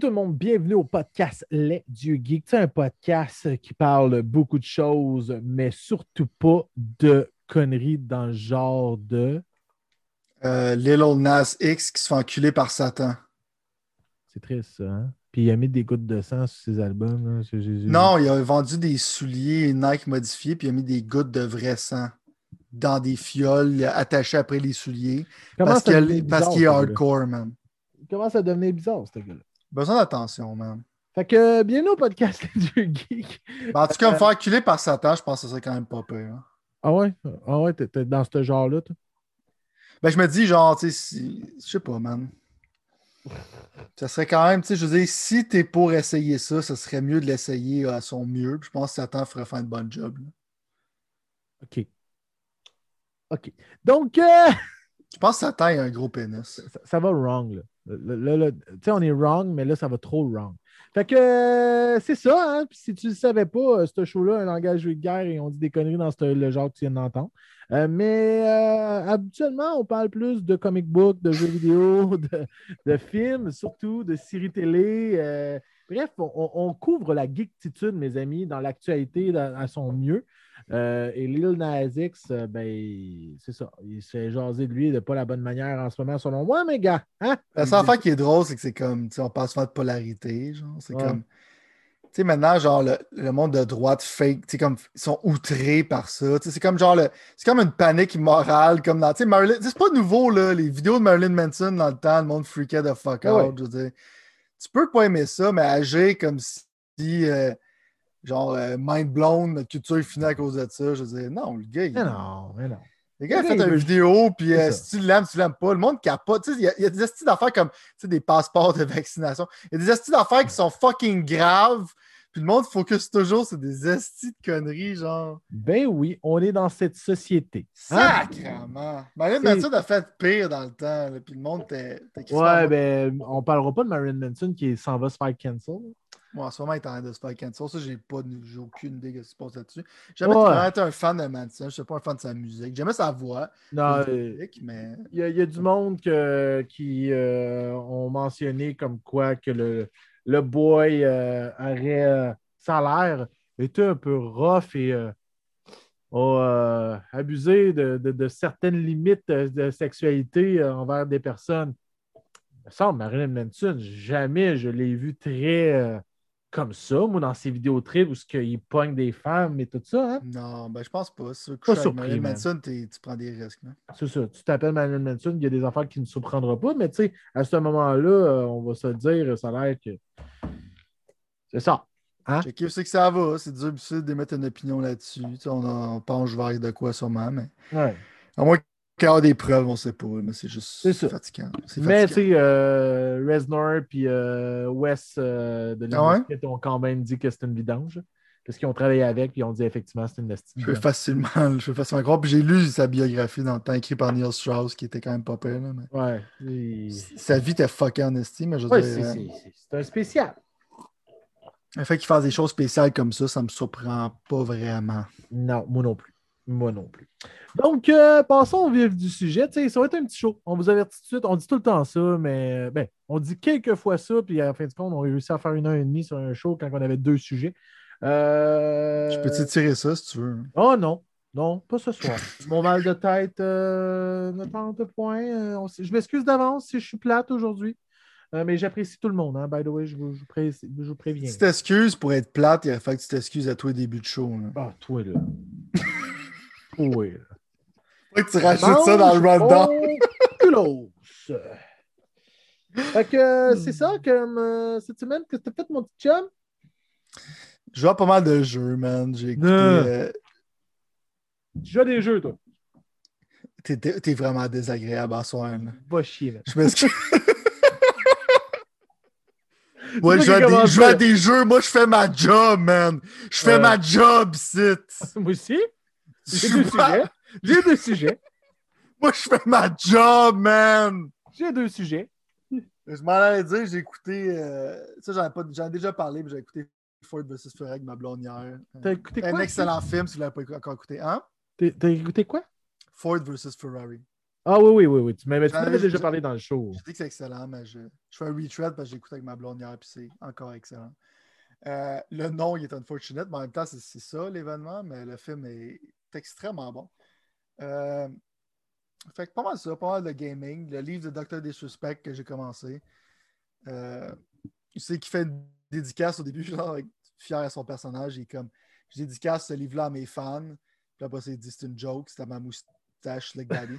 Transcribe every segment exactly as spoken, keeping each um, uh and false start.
le monde, bienvenue au podcast Les Dieux Geeks. C'est un podcast qui parle beaucoup de choses, mais surtout pas de conneries dans le genre de... Euh, Lil Nas X qui se fait enculer par Satan. C'est triste, ça, hein? Puis il a mis des gouttes de sang sur ses albums. Là. J'ai- j'ai- j'ai- Non, il a vendu des souliers Nike modifiés, puis il a mis des gouttes de vrai sang dans des fioles attachées après les souliers. Il commence Parce à qu'il devenir parce bizarre, qu'il est ce gars-là. hardcore, man. Il commence à devenir bizarre, ce gars-là. Besoin d'attention, man. Fait que, bienvenue au podcast Les Dieux Geeks. Ben, en tout cas, me Euh, faire enculer par Satan, je pense que ça serait quand même pas pire. Hein. ah ouais? Ah ouais, t'es, t'es dans ce genre-là, toi? Ben, je me dis, genre, tu sais, si... je sais pas, man. Ça serait quand même, tu sais, je veux dire, si t'es pour essayer ça, ça serait mieux de l'essayer à son mieux. Puis je pense que Satan ferait faire une bonne job. Là. OK. OK. Donc, euh, Je pense que Satan a un gros pénis. ça, ça va wrong, là. Là, là, là, tu sais, on est wrong, mais là, ça va trop wrong. Fait que euh, c'est ça, hein? Puis si tu ne le savais pas, euh, ce show-là, un langage vulgaire et on dit des conneries dans ce- le genre que tu viens d'entendre. Euh, mais euh, habituellement, on parle plus de comic book, de jeux vidéo, de, de films, surtout de séries télé. euh, bref, on, on- on couvre la geektitude, mes amis, dans l'actualité dans- à son mieux. Euh, et Lil Nas X, euh, ben, c'est ça. Il se fait jaser de lui de pas la bonne manière en ce moment, selon moi, mes gars. Hein? La Il seule dit- affaire qui est drôle, c'est que c'est comme, tu sais, on passe souvent de polarité, genre, c'est Ouais. comme, tu sais, maintenant, genre, le, le monde de droite fake, tu sais, comme, ils sont outrés par ça, tu sais, c'est comme, genre, le, c'est comme une panique morale, comme dans, tu sais, Marilyn, tu sais, c'est pas nouveau, là, les vidéos de Marilyn Manson dans le temps, le monde freakait the fuck Ah ouais. out, je veux dire, tu peux pas aimer ça, mais agir comme si, euh, genre, euh, mind blown, notre culture est finie à cause de ça, je veux dire, non, le gars, Mais il... non, mais non. Le Le gars a gars, fait il une veut juste. vidéo, puis C'est euh, ça. si tu l'aimes, tu l'aimes pas. Le monde capote. Tu sais, Il y, a- il y a des astuces d'affaires comme tu sais, des passeports de vaccination. Il y a des astuces d'affaires qui sont fucking graves. Puis le monde focus toujours sur des estis de conneries, genre. Ben oui, on est dans cette société. Hein? Sacrement. Marilyn C'est- Manson a fait pire dans le temps. Là, puis le monde était était crissement Ouais, mou- ben, on parlera pas de Marilyn Manson qui s'en va se faire cancel. Moi, en ce moment, il est en train de se faire cancel. Ça, j'ai pas de- j'ai aucune idée de ce qui se passe là-dessus. J'ai jamais Ouais. vraiment été un fan de Manson. Je suis pas un fan de sa musique. J'aimais sa voix, pas Non, sa euh, musique, mais. il y, a- il y a du monde que- qui euh, ont mentionné comme quoi que le, le boy euh, aurait, euh, ça a l'air, été un peu rough et euh, a euh, abusé de, de- de certaines limites de, de sexualité euh, envers des personnes. Il me semble, Marilyn Manson, jamais je l'ai vu très euh, comme ça, moi, dans ses vidéos trips où ce qu'il pogne des femmes et tout ça. Hein? Non, ben je pense pas. Si tu veux Pas coucher avec surpris, Marilyn man. Manson, t'es- tu prends des risques. Là. C'est ça. Tu t'appelles Marilyn Manson, il y a des affaires qui ne surprendront pas, mais tu sais, à ce moment-là, euh, on va se le dire, ça a l'air que c'est ça. Hein? Checker où c'est que ça va. C'est dur difficile d'émettre une opinion là-dessus. Tu sais, On, on penche vers de quoi sûrement, mais Ouais, à moins qu'il y ait des preuves, on sait pas. Mais c'est juste c'est c'est ça. fatigant. C'est Mais tu fatigant. sais, euh, Reznor puis euh, Wes euh, de Ah ouais? Limbiskit ont quand même dit que c'était une vidange. Parce qu'ils ont travaillé avec puis ils ont dit effectivement que c'était une estime Je peux vidange. facilement, je peux facilement croire. Puis j'ai lu sa biographie dans le temps, écrit par Neil Strauss, qui était quand même pas pire. Là, mais... Ouais. Et- Sa vie était fuckée en estime, mais je veux Ouais, dire, c'est euh, c'est- c'est- c'est un spécial. le fait qu'il fasse des choses spéciales comme ça, ça me surprend pas vraiment. Non, moi non plus. Moi non plus. Donc, euh, passons au vif du sujet. Tu sais, ça va être un petit show. On vous avertit tout de suite. On dit tout le temps ça, mais euh, ben, on dit quelques fois ça, puis à la fin du compte, on a réussi à faire une heure et demie sur un show quand on avait deux sujets. Je peux Euh... t'étirer ça si tu veux. Oh non, non, pas ce soir. Mon mal de tête euh, ne tente point. Euh, on s- je m'excuse d'avance si je suis plate aujourd'hui, Euh, mais j'apprécie tout le monde. Hein. By the way, je vous, je vous pré- je vous préviens. Si tu t'excuses pour être plate, il a fallu que tu t'excuses à toi au début de show. Là. Ah, toi là. Toi là. Faut que tu rajoutes ça dans le Mange rundown. mon culos. Fait que euh, c'est ça, comme euh, cette semaine, que t'as fait, mon petit chum? Je joue à pas mal de jeux, man. J'ai écouté. Non. euh, Tu joues à des jeux, toi. T'es, t'es- t'es vraiment désagréable à soir. Là. Va chier, là. Je m'excuse. Moi, toi je joue, qui à des, commence je joue à ça. des jeux. Moi, je fais ma job, man. Je fais Euh. ma job, sit. Moi aussi, Je j'ai suis deux pas- sujets. J'ai deux sujets. Moi, je fais ma job, man. J'ai deux sujets. Je m'en allais dire, j'ai écouté. euh, Ça, j'en ai, pas... j'en ai déjà parlé, mais j'ai écouté Ford versus Ferrari avec ma blonde hier. T'as écouté Un quoi? excellent film si vous ne l'avez pas encore écouté. Hein? T'as t'as écouté quoi? Ford versus Ferrari. Ah oui, oui, oui, oui. Tu m'avais, tu J'en m'avais avais- déjà J'ai parlé dans le show. j'ai dit que c'est excellent, mais je, je fais un retread parce que j'ai écouté avec ma blonde hier, puis c'est encore excellent. Euh, le nom, il est unfortunate, mais en même temps, c'est c'est ça l'événement, mais le film est extrêmement bon. Euh, fait que pas mal ça, pas mal de gaming. Le livre de docteur Disrespect que j'ai commencé. Euh, tu sais qu'il fait une dédicace au début, genre, avec- fier à son personnage. Il est comme, je dédicace ce livre-là à mes fans. Puis après, il dit c'est une joke, c'est à ma moustache, Slick Daddy,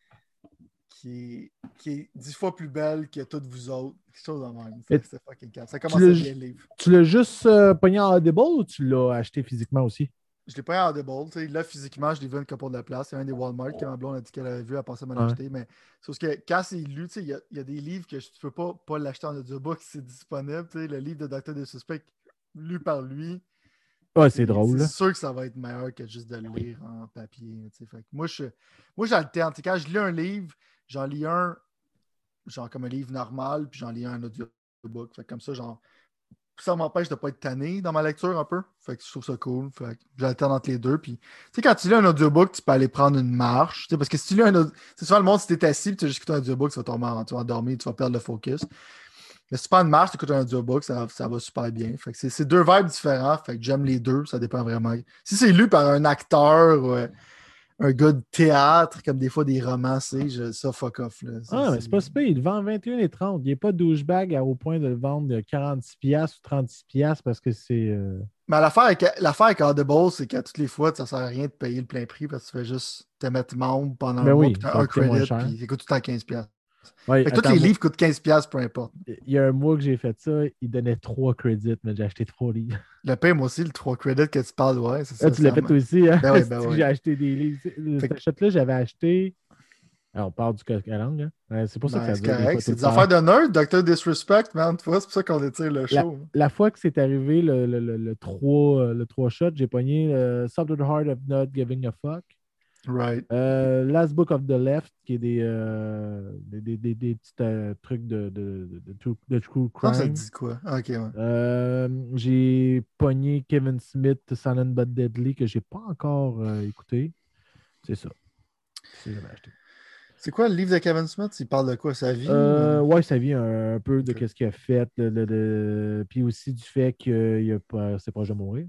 qui est, qui est dix fois plus belle que toutes vous autres. Quelque chose de même. Mais C'est fucking calme. Ça tu commençait l'as, bien le livre. tu l'as juste euh, pogné en Audible ou tu l'as acheté physiquement aussi? Je l'ai pas en Audible. Tu sais, là, physiquement, je l'ai vu une couple de place. C'est un des Walmart que ma blonde a dit qu'elle avait vu, elle pensait m'en Ouais. acheter. Mais c'est parce que quand c'est lu, tu sais, il y, a- il y a des livres que tu peux pas, pas l'acheter en audiobook, c'est disponible. Tu sais, le livre de docteur Disrespect lu par lui, Ouais, c'est c'est c'est drôle. sûr que ça va être meilleur que juste de le lire en papier. Tu sais. Fait que moi, je, moi, j'alterne. Tu sais, quand je lis un livre, j'en lis un, genre comme un livre normal, puis j'en lis un en audiobook. Fait que comme ça, genre, ça m'empêche de ne pas être tanné dans ma lecture un peu. Fait que je trouve ça cool. Fait que j'alterne entre les deux. Puis, tu sais, quand tu lis un audiobook, tu peux aller prendre une marche. Tu sais, parce que si tu lis un audiobook, c'est souvent le monde, si tu es assis, tu as juste écouté un audiobook, tu vas tomber en- tu vas endormir, tu vas perdre le focus. Mais si tu prends une marche, tu écoutes un audiobook, ça, ça va super bien. Fait que c'est c'est deux vibes différents. Fait que j'aime les deux, ça dépend vraiment. Si c'est lu par un acteur, ouais, un gars de théâtre, comme des fois des romans, c'est je- ça fuck off. Là. C'est- Ah, mais c'est- c'est pas super. Il le vend vingt et un et trente. Il n'est pas douchebag à- au point de le vendre de quarante-six piastres ou trente-six piastres parce que c'est. euh, Mais l'affaire avec, l'affaire avec Audible, c'est qu'à toutes les fois, ça sert à rien de payer le plein prix parce que tu fais juste te mettre membre pendant un Ben mois, puis oui, tu ça as va un coûter moins credit, cher. puis ça coûte tout le temps quinze piastres. Ouais, Fait que tous attends, les moi, livres coûtent quinze piastres, peu importe. il y a un mois que j'ai fait ça, il donnait trois crédits, mais j'ai acheté trois livres. Le paye, moi aussi, le trois credits que tu parles, ouais, c'est Ah, ça. tu l'as ça fait me- aussi, hein? Ben oui, ben C'est que oui. j'ai acheté des livres. Fait Cette que, achète-là, j'avais acheté. Alors, on parle du coq à langue, hein? Ouais, c'est pour ça que ben, ça c'est dure des correct. fois tout C'est le des temps. affaires de nerd, docteur Disrespect, man. Tu vois, c'est pour ça qu'on étire le La, show. Hein. la fois que c'est arrivé, le, le, le, le trois, euh, le trois shot, j'ai pogné euh, Soft the Heart of Not Giving a Fuck. Right. Euh, Last Book of the Left, qui est des, euh, des, des, des- des petits euh, trucs de, de, de, de true, de true Ça, ça te crime. dit quoi? Ok, ouais. Euh, j'ai pogné Kevin Smith, Silent But Deadly, que j'ai pas encore euh, écouté. C'est ça. C'est ça que j'avais acheté. C'est quoi le livre de Kevin Smith? Il parle de quoi? Sa vie? Ou... Euh, ouais, ça vient un, un peu de Ok. ce qu'il a fait, de, de- de- puis aussi du fait qu'il a pas, c'est proche de mourir.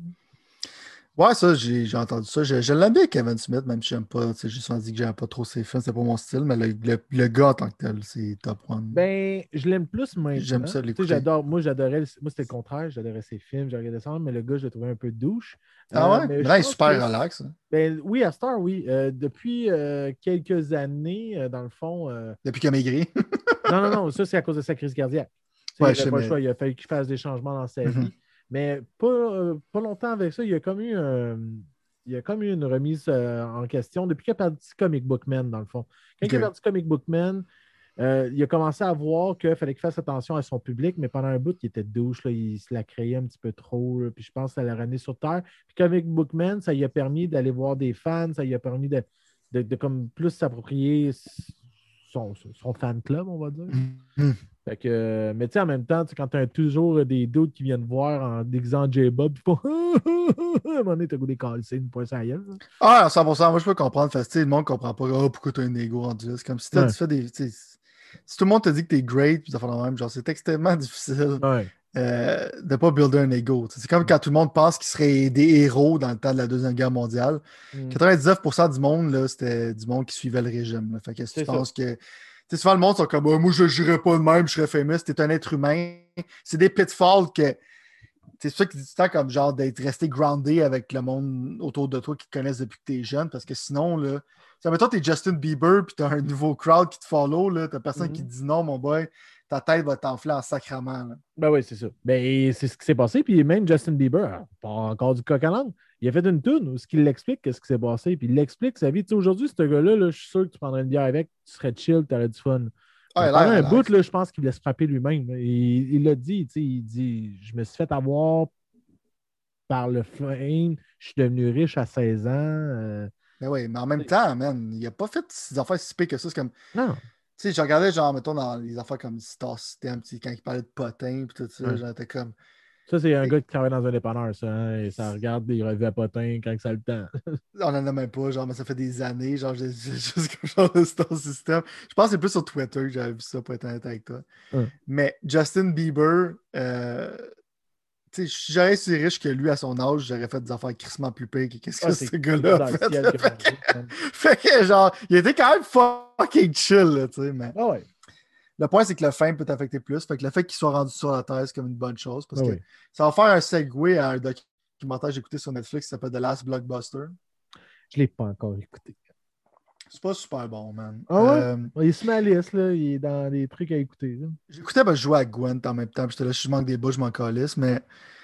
Ouais, ça, j'ai j'ai entendu ça. Je, je l'aime bien, Kevin Smith, même si j'aime pas. Tu sais, j'ai souvent dit que j'aime pas trop ses films, c'est pas mon style, mais le, le- le gars en tant que tel, c'est top one. Ben, je l'aime plus J'aime maintenant. ça Tu sais, l'écouter. j'adore, moi, j'adorais, moi, c'était le contraire, j'adorais ses films, j'ai regardé ça, mais le gars, je le trouvais un peu douche. Ah Euh, ouais? mais Mais je là, il est pense super que, relax. Hein. ben, oui, à Star, oui. Euh, depuis euh, quelques années, euh, dans le fond, euh, Depuis qu'il a maigri. non, non, non, ça, c'est à cause de sa crise cardiaque. Tu sais, il Ouais, je n'avait sais, pas le mais. choix, il a fallu qu'il fasse des changements dans sa Mhm. vie. Mais pas, euh, pas longtemps avec ça, il y a comme eu, un- il y a comme eu une remise euh, en question depuis qu'il a perdu Comic Book Man, dans le fond. Quand il a Ok. perdu Comic Book Man, euh, il a commencé à voir qu'il fallait qu'il fasse attention à son public, mais pendant un bout, il était douche, là, il se la créait un petit peu trop, là, puis je pense que ça l'a ramené sur Terre. Puis Comic Book Man, ça lui a permis d'aller voir des fans, ça lui a permis de, de, de comme plus s'approprier son, son fan club, on va dire. Mhm. Fait que, euh, mais tu sais, en même temps, tu sais, quand tu as toujours des doutes qui viennent voir en déguisant J-Bob, puis font à un moment donné, t'as goût des calcés, une pointe sur la gueule, là. Ah, cent pour cent, moi je peux comprendre. Fait, que, tu sais, le monde comprend pas. Oh, pourquoi tu as un ego rendu là? C'est comme si t'as- Ouais, tu fais des. Tu sais, si tout le monde te dit que t'es great, puis ça fait le même, genre c'est extrêmement difficile ouais. euh, de pas builder un ego. Tu sais, c'est comme quand tout le monde pense qu'ils seraient des héros dans le temps de la Deuxième Guerre mondiale. Mm. quatre-vingt-dix-neuf pour cent du monde, là, c'était du monde qui suivait le régime. Là. Fait que si tu C'est ça. penses que. Tu sais, souvent le monde sont comme, Ah, moi je jurerais pas de même, je serais fameux, t'es un être humain. C'est des pitfalls que c'est ça qui dit tant comme genre d'être resté groundé avec le monde autour de toi qui te connaissent depuis que t'es jeune, parce que sinon, là, ça mettons t'es Justin Bieber puis t'as un nouveau crowd qui te follow, là, t'as personne qui Mhm. te dit non, mon boy, ta tête va t'enfler en sacrament. Là. Ben oui, c'est ça. Ben, c'est ce qui s'est passé. Puis même Justin Bieber, ah, pas encore du coq à l'âne. Il a fait une tune où ce qu'il l'explique, qu'est-ce qui s'est passé. Puis il l'explique sa vie. Tu sais, aujourd'hui, ce gars-là, là, je suis sûr que tu prendrais une bière avec, tu serais chill, tu aurais du fun. Ah, il Mais a pendant l'air un bout, relax. là, je pense qu'il laisse frapper lui-même. Là. Il il l'a dit, tu sais, il dit je me suis fait avoir par le fame, je suis devenu riche à seize ans. euh, Mais oui, mais en même temps, man, il a pas fait des affaires si pires que ça. C'est comme, tu Non. sais, je regardais, genre, mettons, dans les affaires comme Star System, tu sais, quand il parlait de potins puis tout ça, Ouais. genre, t'es comme, Ça, c'est un gars qui travaille dans un dépanneur, ça. Hein, et ça regarde des revues à potins quand ça a le temps. On en a même pas, genre, mais ça fait des années, genre, j'ai j'ai juste comme genre de ton système. Je pense que c'est plus sur Twitter que j'avais vu ça pour être honnête avec toi. Hum. Mais Justin Bieber, euh, tu sais, si j'aurais été riche que lui à son âge, j'aurais fait des affaires crissement plus pires que qu'est-ce que Ah, c'est ce gars-là dans a le fait. ciel Là. que Fait mangé, man. que, fait que, genre, il était quand même fucking chill, là, tu sais, mais Ah ouais. le point, c'est que le fame peut t'affecter plus. Fait que le fait qu'il soit rendu sur la terre, c'est comme une bonne chose parce Ah que oui. ça va faire un segue à un documentaire que j'ai écouté sur Netflix qui s'appelle The Last Blockbuster. Je l'ai pas encore écouté. C'est pas super bon, man. Ah ouais? Euh, Il est sur ma liste, là. Il est dans des trucs à écouter. Là. J'écoutais, ben, je jouais à Gwent en même temps. Puis j'étais là, si je manque des bouts, je m'en calisse. Mais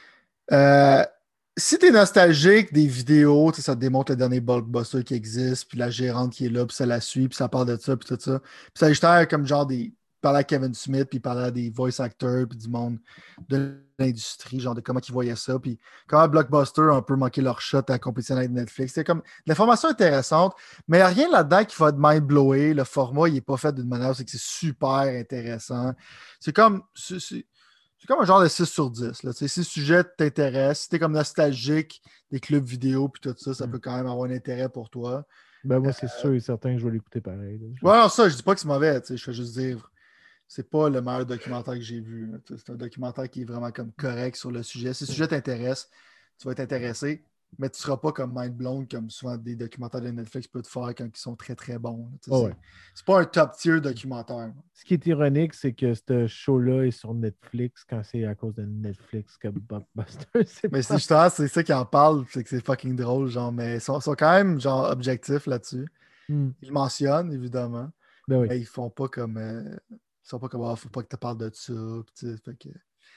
euh, si t'es nostalgique des vidéos, tu sais, ça te démontre le dernier blockbuster qui existe, puis la gérante qui est là, puis ça la suit, puis ça parle de ça, puis tout ça. Puis ça a juste l'air comme genre des. Parlait à Kevin Smith, puis il parlait à des voice actors, puis du monde de l'industrie, genre de comment ils voyaient ça, puis comment Blockbuster a un peu manqué leur shot à la compétition avec Netflix. C'est comme de l'information intéressante, mais il n'y a rien là-dedans qui va te mind-blower. Le format, il n'est pas fait d'une manière, c'est que c'est super intéressant. C'est comme. C'est, c'est- c'est comme un genre de six sur dix. Là. Si le sujet t'intéresse, si t'es comme nostalgique des clubs vidéo puis tout ça, ça Mm. peut quand même avoir un intérêt pour toi. Ben moi, c'est sûr et certain que je vais l'écouter pareil. Là. Ouais, non, ça, je dis pas que c'est mauvais, tu sais, je fais juste dire, c'est pas le meilleur documentaire que j'ai vu. Là. C'est un documentaire qui est vraiment comme correct sur le sujet. Si le sujet t'intéresse, tu vas être intéressé, mais tu seras pas comme mind blown comme souvent des documentaires de Netflix peuvent te faire quand ils sont très très bons. là. Tu sais, Ah c'est, ouais. c'est pas un top tier documentaire. Ce qui est ironique, c'est que ce show-là est sur Netflix quand c'est à cause de Netflix que Blockbuster, c'est Mais c'est pas... justement, c'est ça qui en parle, c'est que c'est fucking drôle, genre, mais ils sont, sont quand même genre objectifs là-dessus. Hmm. Ils le mentionnent, évidemment, Ben oui. mais ils font pas comme euh, ils sont pas comme ah, faut pas que tu parles de ça. Pis tu sais, fait que...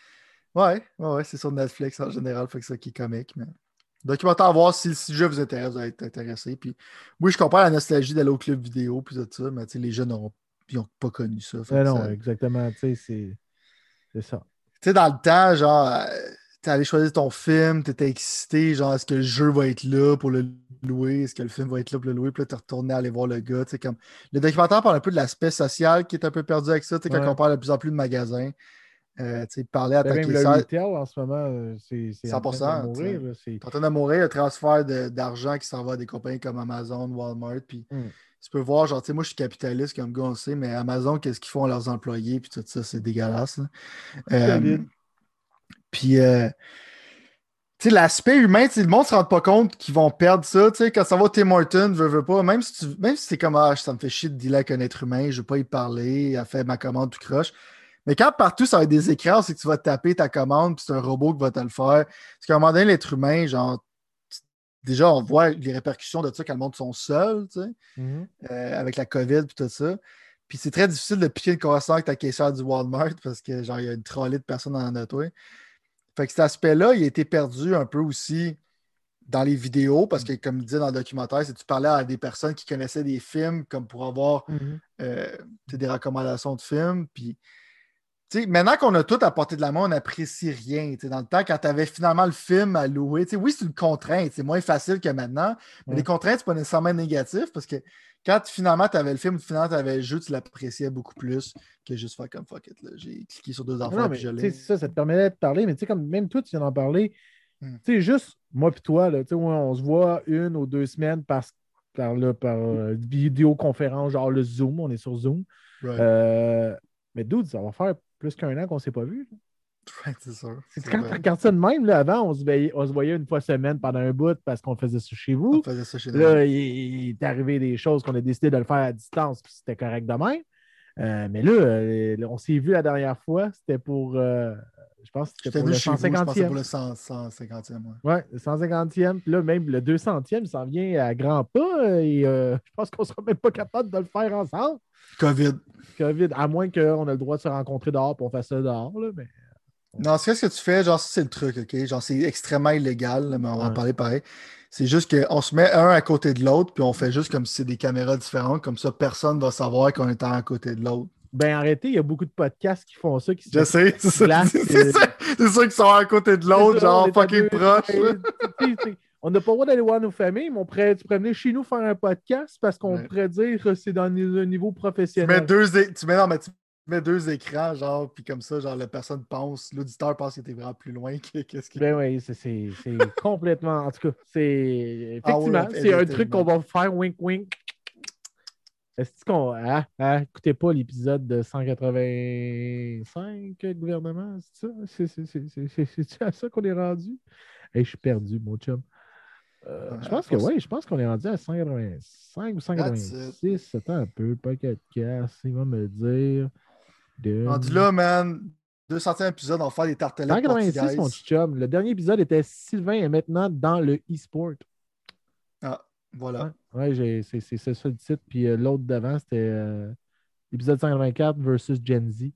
Ouais, ouais, ouais, c'est sur Netflix en général, fait que c'est ça qui est comique. Mais... Documentaire à voir si le sujet vous intéresse, vous allez être intéressé. Puis oui, je comprends la nostalgie d'aller au club vidéo puis tout ça, mais tu sais, les jeunes n'ont pas connu ça. Fait Ben que non, ça... exactement. Tu sais, c'est, c'est ça. Tu sais, dans le temps, genre, euh, t'es allé choisir ton film, t'étais excité, genre, est-ce que le jeu va être là pour le louer? Est-ce que le film va être là pour le louer? Puis là, t'es retourné aller voir le gars, tu sais, comme... Le documentaire parle un peu de l'aspect social qui est un peu perdu avec ça, tu sais, quand Ouais. on parle de plus en plus de magasins, euh, tu sais, parler à Ben ta même le caissière, retail en ce moment, euh, c'est, c'est en train de cent pour cent, tu sais. mourir. Là. C'est... T'es en train de mourir, le transfert de- d'argent qui s'en va à des compagnies comme Amazon, Walmart, puis Hmm. tu peux voir, genre, tu sais, moi, je suis capitaliste, comme gars, on sait, mais Amazon, qu'est-ce qu'ils font à leurs employés, puis tout ça, c'est dégueulasse, là. Euh, Solide. puis... euh, Tu sais, l'aspect humain, tu sais, le monde ne se rend pas compte qu'ils vont perdre ça. Tu sais, quand ça va au Tim Hortons, veux, veux pas, même si tu même si c'est comme ah, ça me fait chier de dealer avec un être humain, je ne veux pas y parler, elle fait ma commande tout croche. Mais quand partout ça va être des écrans, c'est que tu vas taper ta commande, puis c'est un robot qui va te le faire. Parce qu'à un moment donné, l'être humain, genre, tu- déjà, on voit les répercussions de ça quand le monde sont seuls, tu sais, Mhm. euh, avec la COVID puis tout ça. Puis c'est très difficile de piquer une conversation avec ta caissière du Walmart parce que genre, il y a une trolley de personnes dans la auto. Fait que cet aspect-là, il a été perdu un peu aussi dans les vidéos, parce que, comme il disait dans le documentaire, c'est que tu parlais à des personnes qui connaissaient des films comme pour avoir Mhm. euh, tu sais, des recommandations de films. Puis, tu sais, maintenant qu'on a tout à portée de la main, on n'apprécie rien. Tu sais, dans le temps, quand tu avais finalement le film à louer, tu sais, oui, c'est une contrainte, c'est moins facile que maintenant, mais les Ouais. contraintes, c'est pas nécessairement négatif parce que quand finalement tu avais le film, finalement tu avais le jeu, tu l'appréciais beaucoup plus que juste faire comme fuck it. Là. J'ai cliqué sur deux Non, non, affaires puis mais je tu sais, l'ai. ça, ça te permet de parler, mais tu sais, comme même toi, tu viens d'en parler, Hmm. tu sais, juste moi puis toi, là, tu sais, ouais, on se voit une ou deux semaines par, par, là, par euh, vidéoconférence, genre le Zoom, on est sur Zoom. Right. Euh, mais dude, ça va faire plus qu'un an qu'on ne s'est pas vu. Right, c'est sûr. C'est C'est quand tu vrai. regardes ça de même, là, avant, on se, voyait, on se voyait une fois semaine pendant un bout parce qu'on faisait ça chez On vous. faisait ça chez nous. Là, il, il est arrivé des choses qu'on a décidé de le faire à distance, puis c'était correct de même. Euh, mais là, euh, on s'est vu la dernière fois, c'était pour, euh, je pense que c'était J'étais pour venu le chez vous, je pensais pour cent cinquantième. le cent, cent cinquantième. Ouais. Ouais, le cent cinquantième. Puis là, même le deux centième s'en vient à grands pas. euh, Et euh, je pense qu'on ne sera même pas capable de le faire ensemble. COVID. COVID, à moins qu'on ait le droit de se rencontrer dehors pour faire ça dehors. Là, mais... Non, c'est ce que tu fais, genre, ça, c'est le truc, OK? Genre, c'est extrêmement illégal, là, mais on va en Ouais. parler pareil. C'est juste qu'on se met un à côté de l'autre, puis on fait juste comme si c'est des caméras différentes, comme ça, personne ne va savoir qu'on est un à côté de l'autre. Ben arrêtez, il y a beaucoup de podcasts qui font ça, qui se Je mettent sais, c'est ça. glace, C'est euh, ça. C'est ça qu'ils sont un à côté de l'autre, c'est ça, on genre, est à fucking deux- proches. là. ben, tu sais, tu sais, on n'a pas le droit d'aller voir nos familles, mais on pourrait, tu pourrais venir chez nous faire un podcast parce qu'on Ouais. pourrait dire que c'est dans un niveau Tu mets professionnel. deux, é- tu mets, non, mais tu mets deux écrans, genre, puis comme ça, genre, la personne pense, l'auditeur pense que t'es vraiment plus loin que qu'est-ce que. Ben oui, c'est, c'est, c'est complètement. En tout cas, c'est. Hour Effectivement, of c'est un truc qu'on entertainment. va faire wink wink. Est-ce qu'on. Ah, ah, écoutez pas l'épisode de cent quatre-vingt-cinq, gouvernement, c'est ça? C'est, c'est, c'est, c'est, c'est, c'est à ça qu'on est rendu? Hey, je suis perdu, mon chum. Euh, je Ouais, pense que faut... oui, je pense qu'on est rendu à cent quatre-vingt-cinq ou That's it. cent quatre-vingt-six. Attends un peu, Pocket Cast, il va me dire. Rendu Dune. là, man, deux centièmes épisode, on va faire des tartelettes cent quatre-vingt-six, mon portugaises. chum. Le dernier épisode était Sylvain est maintenant dans le e-sport. Ah, Ouais, voilà. ouais j'ai, c'est, c'est, c'est ça le titre. Puis euh, l'autre d'avant, c'était euh, l'épisode cent quatre-vingt-quatre versus Gen Z.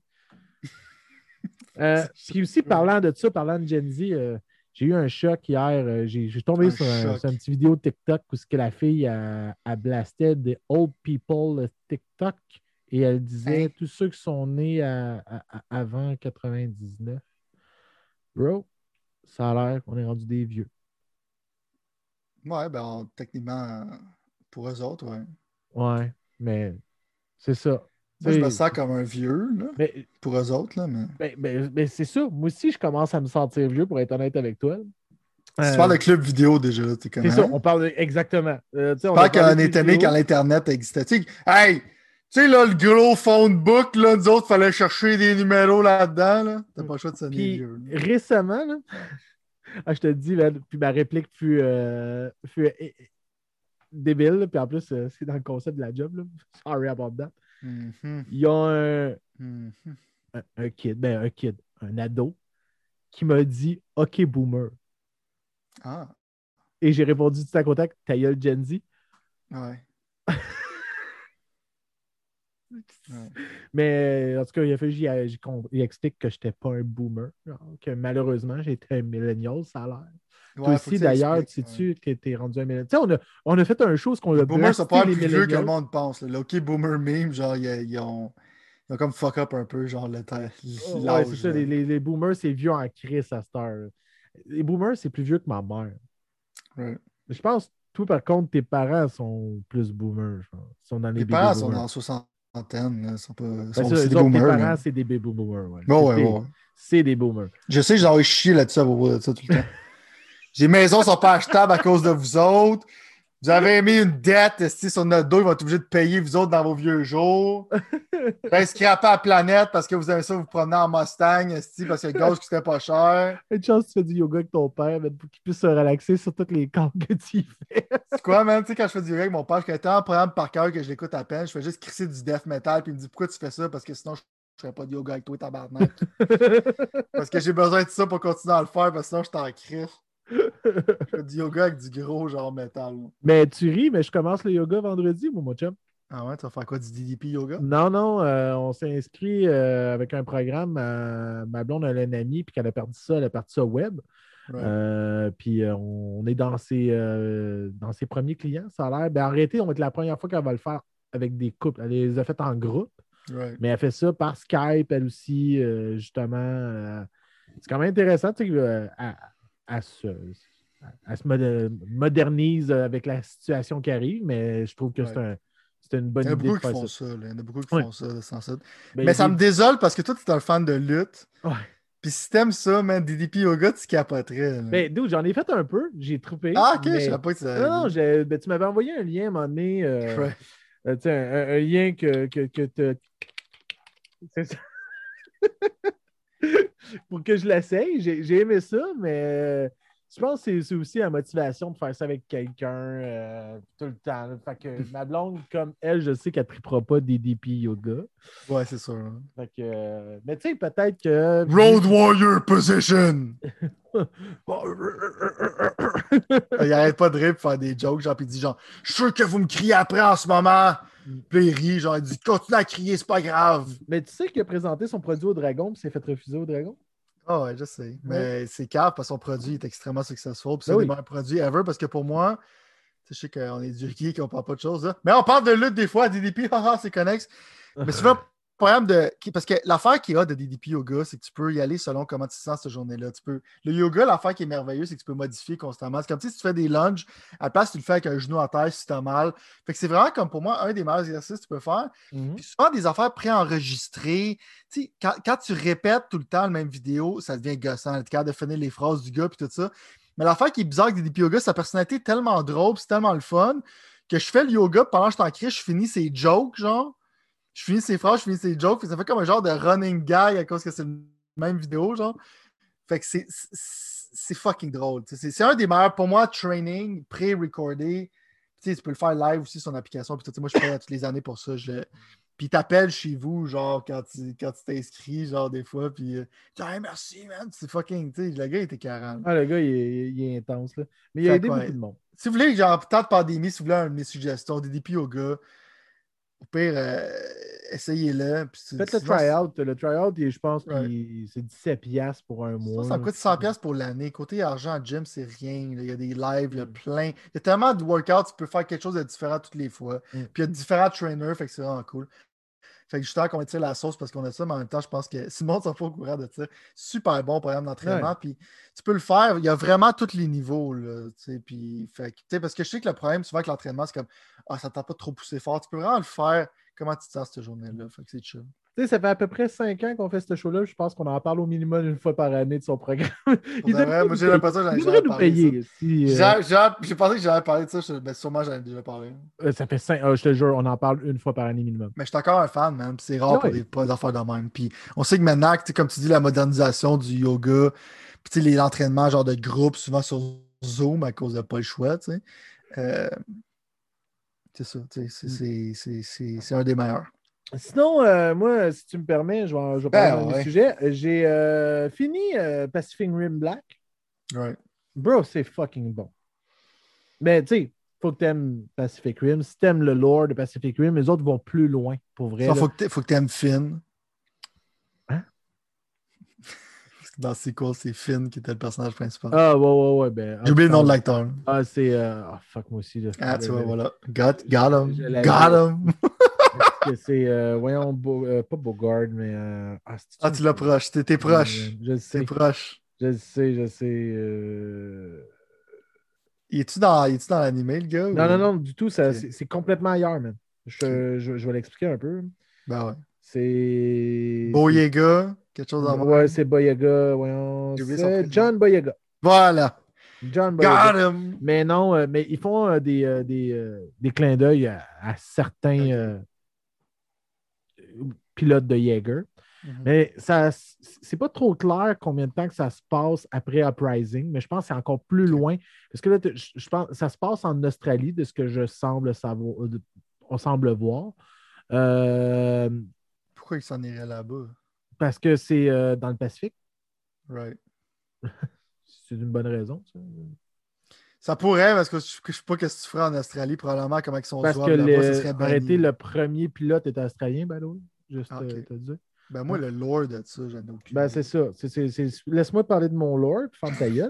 Euh, puis aussi, parlant de ça, parlant de Gen Z, euh, j'ai eu un choc hier. Euh, j'ai, j'ai tombé Un sur, un, choc. sur une petite vidéo de TikTok où ce que la fille a, a blasté des old people euh, TikTok et elle disait Hein? tous ceux qui sont nés à- à- à- avant quatre-vingt-dix-neuf. Bro, ça a l'air qu'on est rendu des vieux. Ouais, ben, on- techniquement, euh, pour eux autres, ouais. Ouais, mais c'est ça. Moi, je me Tu sais, sens comme un vieux, là, mais, pour eux autres, là, mais. mais, mais- mais c'est ça. Moi aussi, je commence à me sentir vieux, pour être honnête avec toi. Si tu Euh, parles de club vidéo déjà, là, t'es c'est ça, comment? on parle de- exactement. Euh, tu sais, on a J'espère parlé qu'on de jeux était né quand vidéo. l'Internet existait. Tu sais, hey! Tu sais, là, le gros phone book, là, nous autres, fallait chercher des numéros là-dedans, là. T'as pas le choix de sonner Puis vieux, là. récemment, là, ah, je te dis, là, puis ma réplique fut, euh, fut euh, débile. Là, puis en plus, euh, c'est dans le concept de la job. Là. Sorry about that. Mhm. Il y a un, Mhm. un, un kid, ben un kid, un ado, qui m'a dit OK, boomer. Ah, Et j'ai répondu du tac au tac, ta gueule, Gen Z. ouais. Ouais. Mais en tout cas, il a fait j'y, j'y, il explique que je n'étais pas un boomer. Genre, que malheureusement, j'étais un millennial, ça a l'air. Toi Ouais, faut que aussi, tu d'ailleurs, tu expliques. Ouais. sais-tu que tu es rendu un millennial? Tu sais, on a, on a fait un show, ce qu'on Les a boomers sont blasté pas les plus vieux que le millennials. monde pense. Là. Le OK boomer meme, genre, ils, ils ont, ils ont comme fuck up un peu, genre, le temps- Oh, ouais, c'est l'âge. ça. Là. Les, les, les boomers, c'est vieux en crise à cette heure. Les boomers, c'est plus vieux que ma mère. Ouais. Je pense, toi, par contre, tes parents sont plus boomers. Je pense. Ils sont dans les Mes baby parents sont boomers. dans soixantaine, là. Ils sont, pas, ils Ben, sont ça, aussi eux des autres, tes boomers. parents, Mais... c'est des baby boomers. Ouais. Bon, c'est, ouais, des, ouais. c'est des boomers. Je sais que j'ai envie de chier là-dessus à propos de ça tout le temps. Les maisons sont pas achetables à cause de vous autres. Vous avez mis une dette esti, sur notre dos, ils vont être obligés de payer vous autres dans vos vieux jours. Ben, scraper la planète parce que vous avez ça, vous promenez en Mustang, esti, parce que le gaz coûtait pas cher. Une chance que tu fais du yoga avec ton père, mais pour qu'il puisse se relaxer sur toutes les camps que tu y fais. C'est quoi, man? Tu sais, quand je fais du yoga avec mon père, je connais tellement un programme par cœur que je l'écoute à peine, je fais juste crisser du death metal, puis il me dit pourquoi tu fais ça? Parce que sinon, je ne ferais pas de yoga avec toi, tabarnak. Parce que j'ai besoin de ça pour continuer à le faire, parce que sinon, je t'en crie. Je fais du yoga avec du gros genre métal. Mais tu ris, mais je commence le yoga vendredi, moi, mon chum. Ah ouais, tu vas faire quoi, du D D P yoga? Non, non, euh, on s'est inscrit euh, avec un programme. euh, ma blonde, elle a un ami, puis qu'elle a perdu ça, elle a perdu ça web. Ouais. Euh, puis euh, on est dans ses, euh, dans ses premiers clients, ça a l'air. Ben, en réalité, on va être la première fois qu'elle va le faire avec des couples. Elle les a fait en groupe, Ouais. mais elle fait ça par Skype, elle aussi, euh, justement. euh, c'est quand même intéressant, tu sais, euh, elle, elle se, elle se mod- modernise avec la situation qui arrive, mais je trouve que Ouais. c'est un, c'est une bonne Il y en a idée de beaucoup qui faire font ça. ça. Là. Il y en a beaucoup qui Ouais. font ça, sans ça. Ben, Mais ça des- me désole parce que toi, tu es un fan de lutte. Ouais. Puis si t'aimes ça, man, D D P yoga, tu capoterais. Là. Ben, dude, j'en ai fait un peu, j'ai trippé. Ah, ok, je mais... savais pas que ça. Non, non, j'ai- ben, tu m'avais envoyé un lien à un moment donné. euh, Ouais. euh, tu sais, un, un- un lien que, que, que te- c'est ça. Pour que je l'essaye. J'ai j'ai aimé ça, mais euh, je pense que c'est- c'est aussi la motivation de faire ça avec quelqu'un euh, tout le temps. là. Fait que ma blonde, comme elle, je sais qu'elle ne tripera pas des D P yoga. Ouais, c'est sûr. hein. Fait que, euh, mais tu sais, peut-être que. Road Warrior Position! Il arrête pas de rire pour faire des jokes, genre, puis il dit genre, je suis sûr que vous me criez après en ce moment. Puis là, il rit, genre, il dit, continue à crier, c'est pas grave. Mais tu sais qu'il a présenté son produit au Dragon puis s'est fait refuser au Dragon? Ah ouais, je sais. Mais c'est cave parce que son produit est extrêmement successful. Puis c'est Ben un oui. des meilleurs produits ever parce que pour moi, tu sais, je sais qu'on est du geek, qu'on parle pas de choses. Là. Mais on parle de lutte des fois à D D P, haha, c'est connexe. Mais souvent, problème de. Parce que l'affaire qu'il y a de D D P Yoga, c'est que tu peux y aller selon comment tu te sens cette journée-là. Tu peux... Le yoga, l'affaire qui est merveilleuse, c'est que tu peux modifier constamment. C'est comme si tu fais des lunges, à la place, tu le fais avec un genou à terre si tu as mal. Fait que c'est vraiment comme pour moi un des meilleurs exercices que tu peux faire. Mm-hmm. Puis souvent, des affaires préenregistrées. Tu sais, quand, quand tu répètes tout le temps la même vidéo, ça devient gossant. Tu es capable de finir les phrases du gars, puis tout ça. Mais l'affaire qui est bizarre avec D D P Yoga, sa personnalité est tellement drôle, c'est tellement le fun, que je fais le yoga, pendant que je t'en crie, je finis ses jokes, genre. Je finis ses phrases, je finis ses jokes. Ça fait comme un genre de running gag à cause que c'est la même vidéo, genre. Fait que c'est, c'est, c'est fucking drôle. C'est, c'est un des meilleurs, pour moi, training pré-recordé. Tu peux le faire live aussi sur son application. Puis, moi, je fais toutes les années pour ça. Je... Puis, t'appelles chez vous, genre, quand tu, quand tu t'inscris, genre, des fois. Puis, euh, hey, merci, man. C'est fucking, tu sais, le gars, il était quarante. Ah, le gars, il est, il est intense, là. Mais il a aidé ouais. beaucoup de monde. Si vous voulez, genre, peut-être pandémie, si vous voulez un de mes suggestions, D D P Yoga, au pire, euh, essayez-le. Faites le try-out. Le try-out, je pense que ouais. c'est dix-sept dollars pour un mois. Ça, ça me coûte cent dollars pour l'année. Côté argent, gym, c'est rien. Il y a des lives, il y a plein. Il y a tellement de workouts, tu peux faire quelque chose de différent toutes les fois. Mm. Puis il y a différents trainers, fait que c'est vraiment cool. Fait que justement qu'on va tirer la sauce parce qu'on a ça, mais en même temps, je pense que Simon s'en fout au courant de ça. Super bon programme d'entraînement. Ouais. Puis tu peux le faire. Il y a vraiment tous les niveaux. Là, puis, fait que, parce que je sais que le problème, souvent, avec l'entraînement, c'est comme ah, ça ne t'a pas trop poussé fort. Tu peux vraiment le faire. Comment tu te sens cette journée-là? Fait que c'est chill. Tu sais, ça fait à peu près cinq ans qu'on fait ce show-là. Je pense qu'on en parle au minimum une fois par année de son programme. Il devrait, moi, j'ai l'impression que j'en ai déjà nous parlé. Payer, si, euh... j'ai, j'ai, j'ai pensé que j'avais parlé de ça. Je, ben, sûrement, j'en ai déjà parlé. Euh, ça fait cinq ans, je te jure, on en parle une fois par année minimum. Mais je suis encore un fan, même. C'est rare ouais. pour, des, pour des affaires de même. Puis on sait que maintenant, comme tu dis, la modernisation du yoga, puis les entraînements genre de groupe, souvent sur Zoom à cause de pas le choix, tu sais. Euh, c'est ça, tu sais, c'est, c'est, c'est, c'est, c'est un des meilleurs. Sinon, euh, moi, si tu me permets, je vais, je vais parler ben, d'un ouais. sujet. J'ai euh, fini euh, Pacific Rim Black. Ouais. Bro, c'est fucking bon. Mais tu sais, faut que tu aimes Pacific Rim. Si tu aimes le lore de Pacific Rim, les autres vont plus loin, pour vrai. Il faut que tu aimes Finn. Hein? Parce que dans le sequel, c'est Finn qui était le personnage principal. Ah, ouais, ouais, ouais. Ben, j'ai oublié le nom de l'acteur. Ah, c'est... Euh... Oh, fuck, moi aussi. Là. Ah, tu vois, voilà. Got, got him. Je, je got him. Que c'est, euh, voyons, Bo, euh, pas Bogard, mais... Euh, ah, ah tu l'as proche, t'es, t'es proche. Je le sais. T'es proche. Je le sais, je sais. Euh... Es-tu dans, es-tu dans l'animé, le gars? Non, ou... non, non, du tout. Ça, okay. c'est, c'est complètement ailleurs, man. Je, okay. je, je vais l'expliquer un peu. Ben ouais. C'est... Boyega, quelque chose en Ouais, c'est Boyega, voyons. C'est John Boyega. Voilà. John Boyega. Mais non, euh, mais ils font euh, des, euh, des, euh, des clins d'œil à, à certains okay. euh, pilotes de Jaeger. Mm-hmm. Mais ça, c'est pas trop clair combien de temps que ça se passe après Uprising, mais je pense que c'est encore plus okay. loin. Parce que là, je pense ça se passe en Australie, de ce que je semble savoir, on semble voir. Euh, Pourquoi il s'en irait là-bas? Parce que c'est euh, dans le Pacifique. Right. C'est une bonne raison, ça. Ça pourrait, parce que je ne sais pas ce que tu ferais en Australie, probablement, comment ils sont parce jouables que là-bas, le... ça serait arrêté, le premier pilote était australien, ben là, juste ah, okay. euh, te dire. Ben moi, ouais. le lore de ça, j'en ai aucune. Ben c'est ça. C'est, c'est, c'est... Laisse-moi parler de mon lore, puis ferme ta gueule.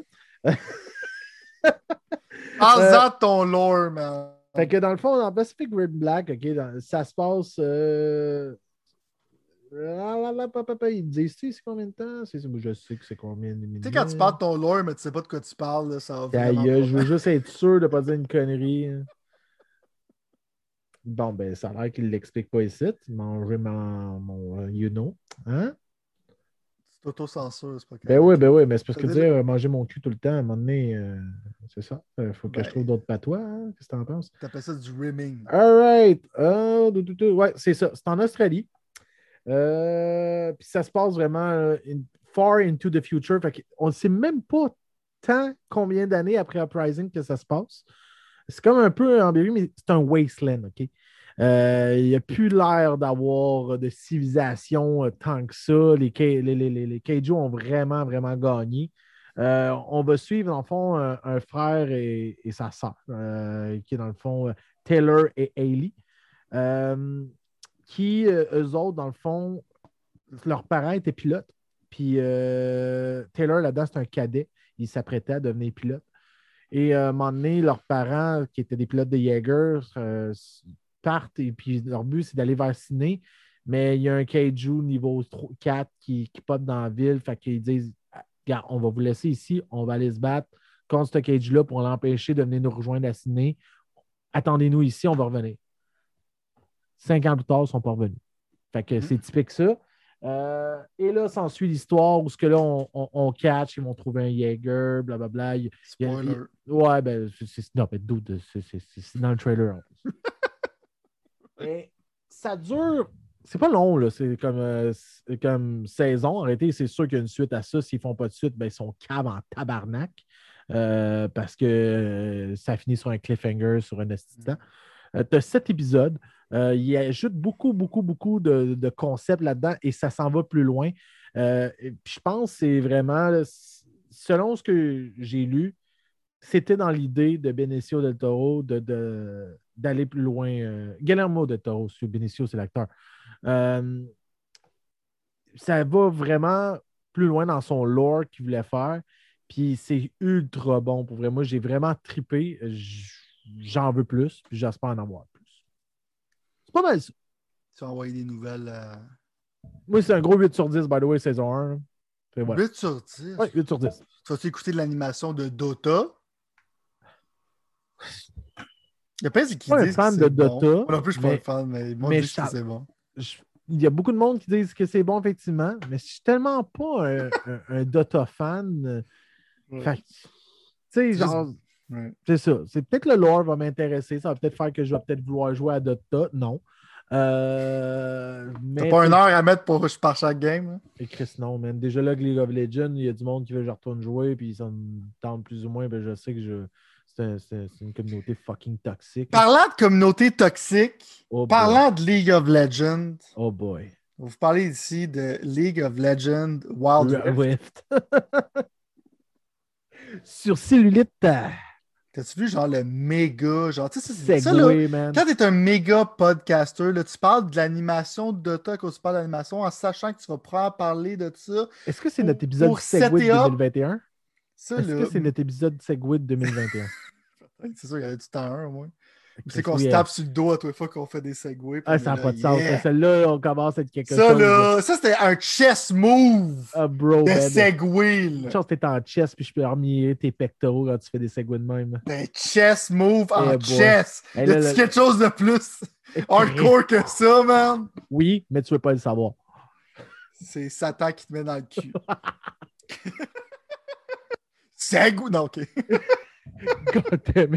Parle-en de ton lore, man. Fait que dans le fond, dans Pacific Rim Black, okay, dans... ça se passe... Euh... Ils disent, c'est combien de temps? C'est... Je sais que c'est combien de minutes. Tu sais, quand tu parles de ton lore, mais tu sais pas de quoi tu parles, là, ça va vraiment Aïe, je veux juste être sûr de ne pas dire une connerie. Bon, ben, ça a l'air qu'il ne l'explique pas ici. Manger mon, mon you know. Hein? C'est auto-censure, c'est pas grave. Ben oui, ben oui, mais c'est parce que dire manger mon cul tout le temps, à un moment donné, euh, c'est ça. Il faut que ben, je trouve d'autres patois. Hein? Qu'est-ce que tu en penses? Tu appelles ça du rimming. All right. Uh, ouais, c'est ça. C'est en Australie. Euh, puis ça se passe vraiment uh, in, far into the future. Fait on ne sait même pas tant combien d'années après Uprising que ça se passe. C'est comme un peu embelli, mais c'est un wasteland, OK? Euh, il n'y a plus l'air d'avoir de civilisation euh, tant que ça. Les, les, les, les, les Kaiju ont vraiment, vraiment gagné. Euh, on va suivre, dans le fond, un, un frère et, et sa sœur, euh, qui est, dans le fond, euh, Taylor et Hailey. Euh, qui, euh, eux autres, dans le fond, leurs parents étaient pilotes. Puis euh, Taylor, là-dedans, c'est un cadet. Il s'apprêtait à devenir pilote. Et euh, à un moment donné, leurs parents, qui étaient des pilotes de Jaeger, euh, partent et puis leur but, c'est d'aller vers Sydney. mais il y a un kaiju niveau quatre qui, qui pop dans la ville. Fait qu'ils disent, regarde, on va vous laisser ici, on va aller se battre contre ce kaiju-là pour l'empêcher de venir nous rejoindre à Sydney. Attendez-nous ici, on va revenir. Cinq ans plus tard, ils ne sont pas revenus. Fait que c'est typique ça. Euh, et là, s'ensuit l'histoire où ce que là, on, on, on catch, ils vont trouver un Jaeger, blablabla. Il, Spoiler. il, il, ouais, ben, c'est, non, mais dude, c'est, c'est, c'est dans le trailer en plus. Et ça dure. C'est pas long, là. C'est comme, euh, c'est comme saison. Arrêtez, c'est sûr qu'il y a une suite à ça. S'ils font pas de suite, ben, ils sont caves en tabarnak. Euh, parce que euh, ça finit sur un cliffhanger, sur un assistant. Euh, tu as sept épisodes. Euh, il ajoute beaucoup, beaucoup, beaucoup de, de concepts là-dedans et ça s'en va plus loin. Euh, je pense que c'est vraiment, selon ce que j'ai lu, c'était dans l'idée de Benicio del Toro de, de, d'aller plus loin. Euh, Guillermo del Toro, Benicio, c'est l'acteur. Euh, ça va vraiment plus loin dans son lore qu'il voulait faire. Puis c'est ultra bon. Pour vrai, moi, j'ai vraiment trippé. J'en veux plus, puis j'espère en avoir plus. C'est pas mal ça. Tu vas envoyer des nouvelles. Euh... Moi, c'est un gros huit sur dix, by the way, saison un. Voilà. huit sur dix? Oui, huit sur dix. Tu vas-tu écouter de l'animation de Dota? Il y a pas qui pas disent un fan que de c'est bon. Dota. Moi non plus, je suis mais, pas un fan, mais moi, mais je dis que c'est bon. Je, il y a beaucoup de monde qui disent que c'est bon, effectivement, mais je suis tellement pas un, un, un Dota fan. Ouais. Fait tu sais, genre, ouais. C'est ça. C'est peut-être le lore va m'intéresser. Ça va peut-être faire que je vais peut-être vouloir jouer à Dota. Non. Euh, T'as pas une heure à mettre pour, par chaque game? Hein? Et Chris, non, man. Déjà là, League of Legends, il y a du monde qui veut que je retourne jouer, puis ça me tente plus ou moins. Ben, je sais que je... c'est, c'est, c'est une communauté fucking toxique. Parlant de communauté toxique, oh parlant de League of Legends. Oh boy. Vous parlez ici de League of Legends Wild Rift. Rift. Sur cellulite. T'as-tu vu, genre, le méga, genre, tu sais, c'est ça, là, man. Quand t'es un méga podcaster, là, tu parles de l'animation de Dota quand tu parles d'animation en sachant que tu vas pouvoir parler de ça. Est-ce que c'est pour, notre épisode Segway de deux mille vingt et un? Ça, Est-ce là, que c'est notre épisode Segway de deux mille vingt et un? C'est sûr, il y avait du temps un, au moins. C'est qu'on se tape sur le dos à tous les fois qu'on fait des segways. Ah, ça n'a pas de sens. Yeah. Celle-là, on commence à être quelque ça, chose. Là, ça, c'était un chess move ah, bro, de ben, segway. Une chance que t'es en chess puis je peux remuer tes pectoraux quand tu fais des segways de même. Ben, chess move en hey, chess. Hey, là, y a-tu là, quelque chose de plus hardcore que ça, man? Oui, mais tu ne veux pas le savoir. C'est Satan qui te met dans le cul. Segway? Non, OK. God damn it.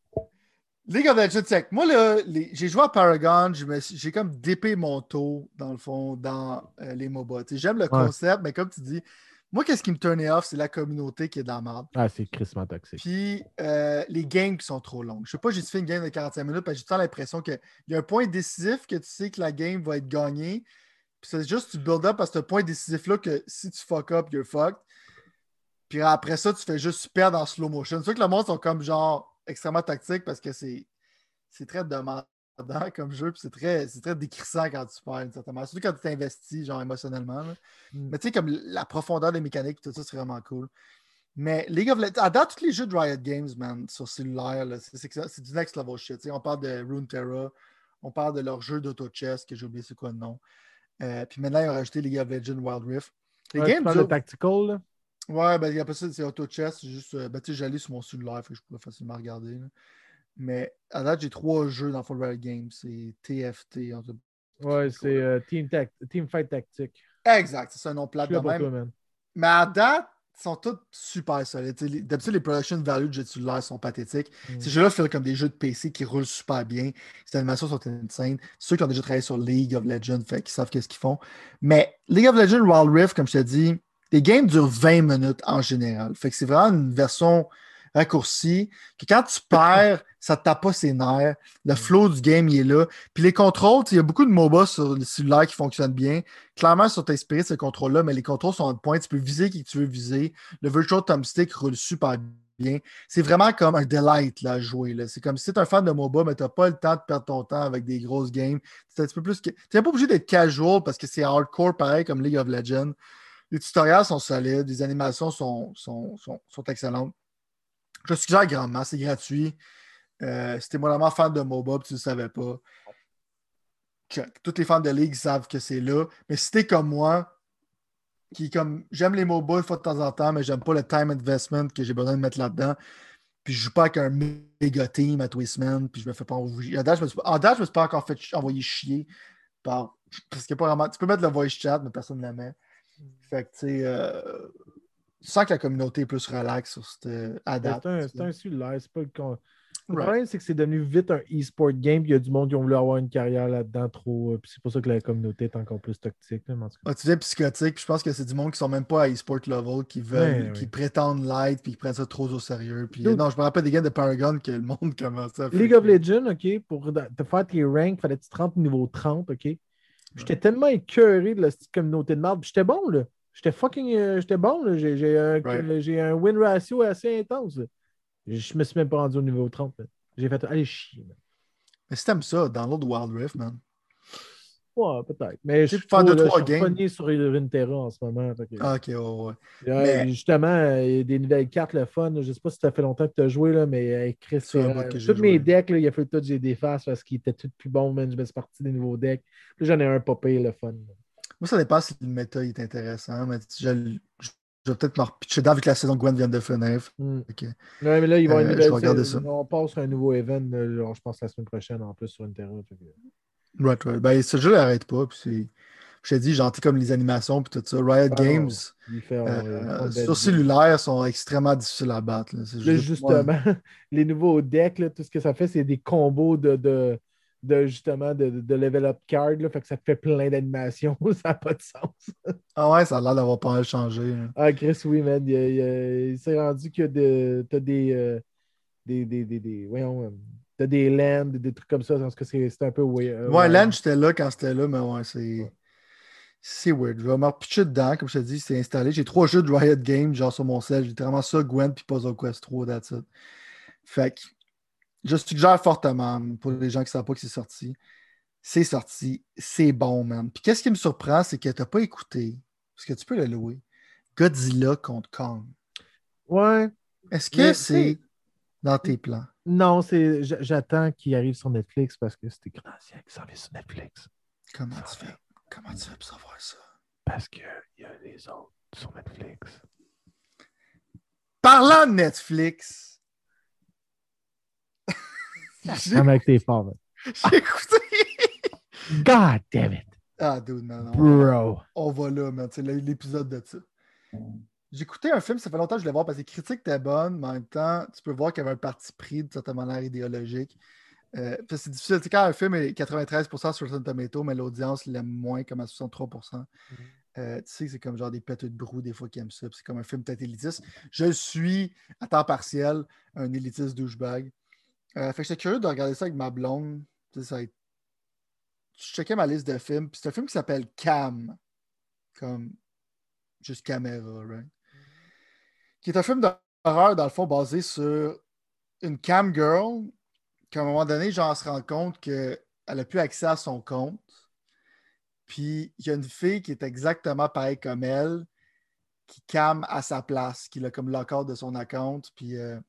League of Legends Tech. Moi, là, les... j'ai joué à Paragon, me... j'ai comme dépé mon taux, dans le fond, dans euh, les MOBA. T'sais, j'aime le ouais. concept, mais comme tu dis, moi, qu'est-ce qui me turn off, c'est la communauté qui est dans la merde. Ah, c'est crissement toxique. Puis, euh, les games qui sont trop longues. Je sais pas, j'ai fait une game de quarante-cinq minutes, parce que j'ai tout le temps l'impression qu'il y a un point décisif que tu sais que la game va être gagnée. Puis c'est juste tu build up à ce point décisif-là que si tu fuck up, you're fucked. Puis après ça, tu fais juste perdre en slow motion. C'est sûr que le monde sont comme genre extrêmement tactique parce que c'est, c'est très demandant comme jeu, puis c'est très, c'est très décrissant quand tu perds, d'une certaine manière. Surtout quand tu t'investis, genre émotionnellement. Mm. Mais tu sais, comme la profondeur des mécaniques, tout ça, c'est vraiment cool. Mais League of Legends, à date, tous les jeux de Riot Games, man, sur cellulaire, là, c'est, c'est, c'est du next level shit. T'sais, on parle de Runeterra, on parle de leur jeu d'auto-chess, que j'ai oublié c'est quoi le nom. Euh, puis maintenant, ils ont rajouté League of Legends Wild Rift. Les ouais, games, tu parles de Tactical, là? Ouais, ben, il y a pas ça, c'est auto-chess. C'est juste, ben, tu sais, j'allais sur mon cellulaire, fait que je pouvais facilement regarder. Là. Mais à date, j'ai trois jeux dans Full Riot Games. C'est T F T. En tout... Ouais, c'est euh, Team, Tact- Team Fight Tactique. Exact, c'est un nom plat de même. Toi, mais à date, ils sont tous super solides. T'sais, d'habitude, les production values de jeux de cellulaire sont pathétiques. Mm. Ces jeux-là font comme des jeux de P C qui roulent super bien. Les animations sont insane. Ceux qui ont déjà travaillé sur League of Legends, fait qu'ils savent qu'est-ce qu'ils font. Mais League of Legends Wild Rift, comme je t'ai dit, les games durent vingt minutes en général. Fait que c'est vraiment une version raccourcie que quand tu perds, ça ne te tape pas ses nerfs. Le flow du game, il est là. Puis les contrôles, il y a beaucoup de MOBA sur le cellulaire qui fonctionnent bien. Clairement, ils sont inspirés de ces contrôles-là, mais les contrôles sont en point. Tu peux viser qui tu veux viser. Le Virtual Thumbstick roule super bien. C'est vraiment comme un delight là, à jouer. Là. C'est comme si tu es un fan de MOBA, mais tu n'as pas le temps de perdre ton temps avec des grosses games. C'est un petit peu plus que... Tu n'es pas obligé d'être casual parce que c'est hardcore pareil comme League of Legends. Les tutoriels sont solides, les animations sont, sont, sont, sont excellentes. Je suggère grandement, c'est gratuit. Euh, si t'es vraiment fan de MOBA, tu ne le savais pas. check. Tous les fans de League savent que c'est là. Mais si t'es comme moi, qui comme j'aime les MOBA une fois de temps en temps, mais j'aime pas le time investment que j'ai besoin de mettre là-dedans. Puis je joue pas avec un méga team à tous les semaines, puis je me fais pas envoyer. En date, je me suis, en date, je me suis pas encore fait envoyer chier. Par, parce que pas vraiment. Tu peux mettre le voice chat, mais personne ne la met. Fait que tu sais. Euh, tu sens que la communauté est plus relaxe sur cette à Ben, date. C'est un, c'est un cellulaire, c'est pas le con- Le Right. problème, c'est que c'est devenu vite un e-sport game, puis il y a du monde qui ont voulu avoir une carrière là-dedans trop. euh, Puis c'est pour ça que la communauté est encore plus toxique. Là, mais en tout cas. Ah, tu dis psychotique, puis je pense que c'est du monde qui sont même pas à e-sport level, qui veulent, Ouais, qui ouais. prétendent l'être, puis qui prennent ça trop au sérieux. Puis euh, Dude, non, je me rappelle des games de Paragon que le monde commençait à League of freaker. Legends, OK, pour da- te faire tes ranks, fallait que tu te rentres niveau trente, OK? J'étais Right. tellement écœuré de la petite communauté de marde. Puis j'étais bon, là. J'étais fucking. euh, j'étais bon, là. J'ai j'ai un, Right. j'ai un win ratio assez intense, là. Je me suis même pas rendu au niveau trente, là. J'ai fait. Allez, chier, man. Mais si t'aimes ça, download Wild Rift, man. Ouais, peut-être. Mais je Tu sais, suis faire trop, deux, là. Je trois suis games. repogné sur Runeterra en ce moment. Fait que, Ah, ok, ouais, ouais. ouais, Mais justement, euh, il y a des nouvelles cartes, le fun. Je sais pas si ça fait longtemps que tu as joué, là, mais euh, Chris, c'est c'est un bout ra- que j'ai tous mes joué. decks, là, il a fallu tout que j'ai des faces parce qu'ils étaient tous plus bons, man. Je me suis parti des nouveaux decks. Puis j'en ai un pas pire, le fun. Moi, ça dépend si le méta est intéressant, mais je, je- je vais peut-être me repitcher dedans vu que la saison de Gwen vient de finir. Hmm. Ok. Ouais, mais là, il va y avoir une Euh, je vais nouvelle. regarder ça. sa- On passe sur un nouveau event, là, genre, je pense, la semaine prochaine, en plus, sur Runeterra. Fait que- Right, right. Ben, ce jeu n'arrête pas. Puis c'est- je t'ai dit, gentil comme les animations, puis tout ça. Riot Ah Games, non, il fait, ils font euh, de sur belles games. cellulaire, sont extrêmement difficiles à battre. Là. C'est Là, juste, moi, justement, les nouveaux decks, là, tout ce que ça fait, c'est des combos de, de, de justement, de, de level up card. Là, fait que ça te fait plein d'animations. Ça n'a pas de sens. ah ouais, ça a l'air d'avoir pas mal changé. Hein. Ah, Chris, oui, man. Il, il- il- il s'est rendu que de, t'as des, euh, des, des, des, des- voyons, euh, t'as des lands, des trucs comme ça. Parce que c'est c'est un peu wi- euh, Ouais, wild. Land, j'étais là quand c'était là, mais ouais, c'est. C'est weird. Je vais me repitcher dedans, comme je te dis, c'est installé. J'ai trois jeux de Riot Games, genre sur mon sel. J'ai littéralement ça, Gwen, puis Puzzle Quest trois, that's it. Fait que je suggère fortement, pour les gens qui ne savent pas que c'est sorti. C'est sorti, c'est bon, man. Puis qu'est-ce qui me surprend, c'est que tu n'as pas écouté, parce que tu peux le louer, Godzilla contre Kong. Ouais, Est-ce que mais tu sais, c'est dans tes plans? non, c'est j- j'attends qu'il arrive sur Netflix parce que c'était Grandien qui s'en vient sur Netflix. Comment Ça tu vient. fais? Comment tu fais pour savoir ça? Parce qu'il y a les autres sur Netflix. Parlant de Netflix, j'ai Comme avec tes fort, man. j'ai écouté. God damn it, Ah, dude, non, non. bro. On va là, man. C'est l'épisode de ça. J'ai écouté un film, ça fait longtemps que je voulais voir parce que les critiques étaient bonnes, mais en même temps, tu peux voir qu'il y avait un parti pris de certaine manière idéologique. Euh, puis c'est difficile. Tu sais, quand un film est quatre-vingt-treize pour cent sur Rotten Tomato, mais l'audience l'aime moins, comme à soixante-trois pour cent. Euh, tu sais que c'est comme genre des pètes de brou des fois qui aiment ça. Puis c'est comme un film peut-être élitiste. Je suis à temps partiel un élitiste douchebag. Euh, fait que j'étais curieux de regarder ça avec ma blonde. Tu sais, ça a été- Je checkais ma liste de films. Puis c'est un film qui s'appelle Cam. Comme juste caméra, right? Qui est un film d'horreur, dans le fond, basé sur une cam girl qu'à un moment donné, genre, elle se rend compte qu'elle n'a plus accès à son compte. Puis il y a une fille qui est exactement pareille comme elle, qui cam à sa place, qui a comme l'accord de son account. Puis, euh,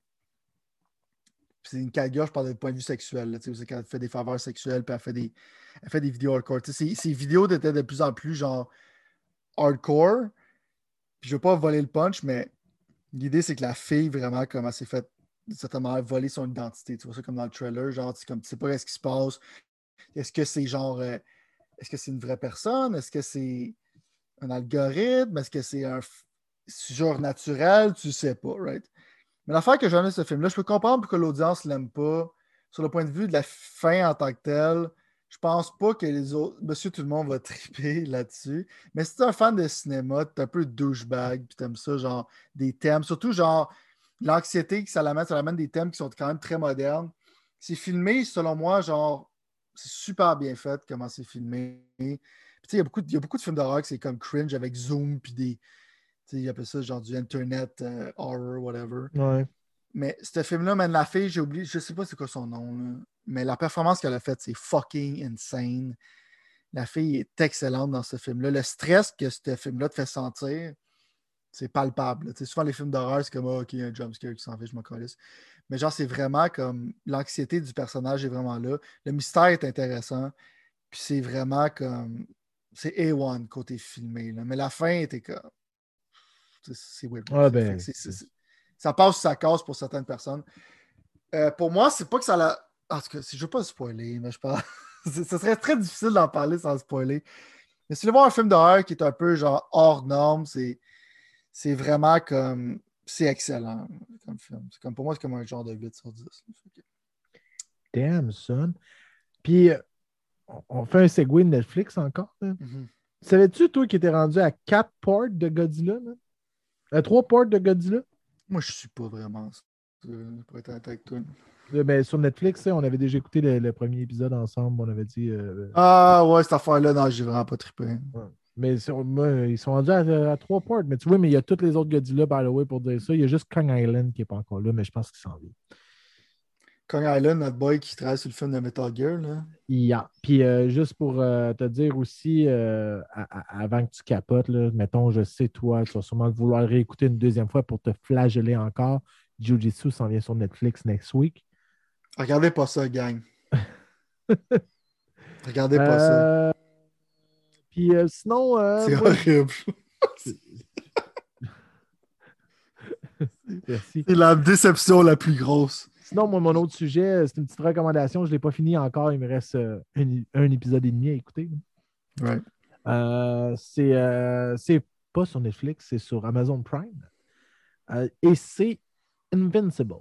puis c'est une cagure, je parle d'un point de vue sexuel. Là, c'est quand elle fait des faveurs sexuelles, puis elle fait des, elle fait des vidéos hardcore. Ces, ces vidéos étaient de plus en plus genre hardcore. Puis je veux pas voler le punch, mais l'idée, c'est que la fille, vraiment, comme elle s'est fait, de certaine manière, voler son identité. Tu vois ça comme dans le trailer, genre, tu, comme, tu sais pas ce qui se passe. Est-ce que c'est genre, euh, est-ce que c'est une vraie personne? Est-ce que c'est un algorithme? Est-ce que c'est un f- genre naturel? Tu sais pas, right? Mais l'affaire que j'aime de ce film-là, je peux comprendre pourquoi l'audience l'aime pas. Sur le point de vue de la fin en tant que telle, je pense pas que les autres, monsieur tout le monde va triper là-dessus. Mais si t'es un fan de cinéma, t'es un peu douchebag, puis t'aimes ça, genre des thèmes, surtout genre l'anxiété que ça l'amène, ça l'amène des thèmes qui sont quand même très modernes. C'est filmé, selon moi, genre, c'est super bien fait comment c'est filmé. Puis, tu sais, il y a beaucoup, de- il y a beaucoup de films d'horreur que c'est comme cringe avec zoom, puis des, tu sais, ils appellent ça genre du internet euh, horror, whatever. Ouais. Mais ce film-là, man, la fille, j'ai oublié, je sais pas c'est quoi son nom, là. Mais la performance qu'elle a faite, c'est fucking insane. La fille est excellente dans ce film-là. Le stress que ce film-là te fait sentir, c'est palpable. là. Tu sais, souvent, les films d'horreur, c'est comme, ah, OK, il y a un jumpscare qui s'en fait, je m'en calisse. Mais genre, c'est vraiment comme l'anxiété du personnage est vraiment là. Le mystère est intéressant. Puis c'est vraiment comme. C'est A un côté filmé. Là. Mais la fin était comme. C'est, c'est weird. Ah ben, c'est, c'est, c'est, ça passe ou ça casse pour certaines personnes. Euh, pour moi, c'est pas que ça l'a. En tout cas, je veux pas spoiler, mais je pense. Ce serait très difficile d'en parler sans spoiler. Mais si tu veux voir un film d'horreur qui est un peu genre hors norme, c'est, c'est vraiment comme. C'est excellent comme film. C'est comme, pour moi, c'est comme un genre de huit sur dix. Damn, son. Puis, euh, on fait un segway de Netflix encore. Mm-hmm. Savais-tu, toi, qui étais rendu à quatre ports de Godzilla? Là? À trois ports de Godzilla? Moi, je suis pas vraiment pour être honnête avec toi. Euh, ben, sur Netflix, on avait déjà écouté le, le premier épisode ensemble. On avait dit. Euh, ah ouais, cette affaire-là, non, j'ai vraiment pas trippé. Ouais. Mais moi, ils sont rendus à, à trois ports. Mais tu vois, mais il y a tous les autres Godzilla, by the way, pour dire ça. Il y a juste Kong Island qui n'est pas encore là, mais je pense qu'il s'en vient. Kong Island, notre boy qui travaille sur le film de Metal Gear, là. Yeah. Puis euh, juste pour euh, te dire aussi, euh, à, à, avant que tu capotes, là, mettons, je sais, toi, tu vas sûrement vouloir réécouter une deuxième fois pour te flageller encore. Jiu-Jitsu s'en vient sur Netflix next week. Regardez pas ça, gang. Regardez pas euh, ça. Puis euh, sinon. Euh, c'est moi, horrible. Merci. C'est la déception la plus grosse. Sinon, moi, mon autre sujet, c'est une petite recommandation. Je ne l'ai pas fini encore. Il me reste euh, un, un épisode et demi à écouter. Ouais. Euh, c'est, euh, c'est pas sur Netflix, c'est sur Amazon Prime. Euh, et c'est Invincible.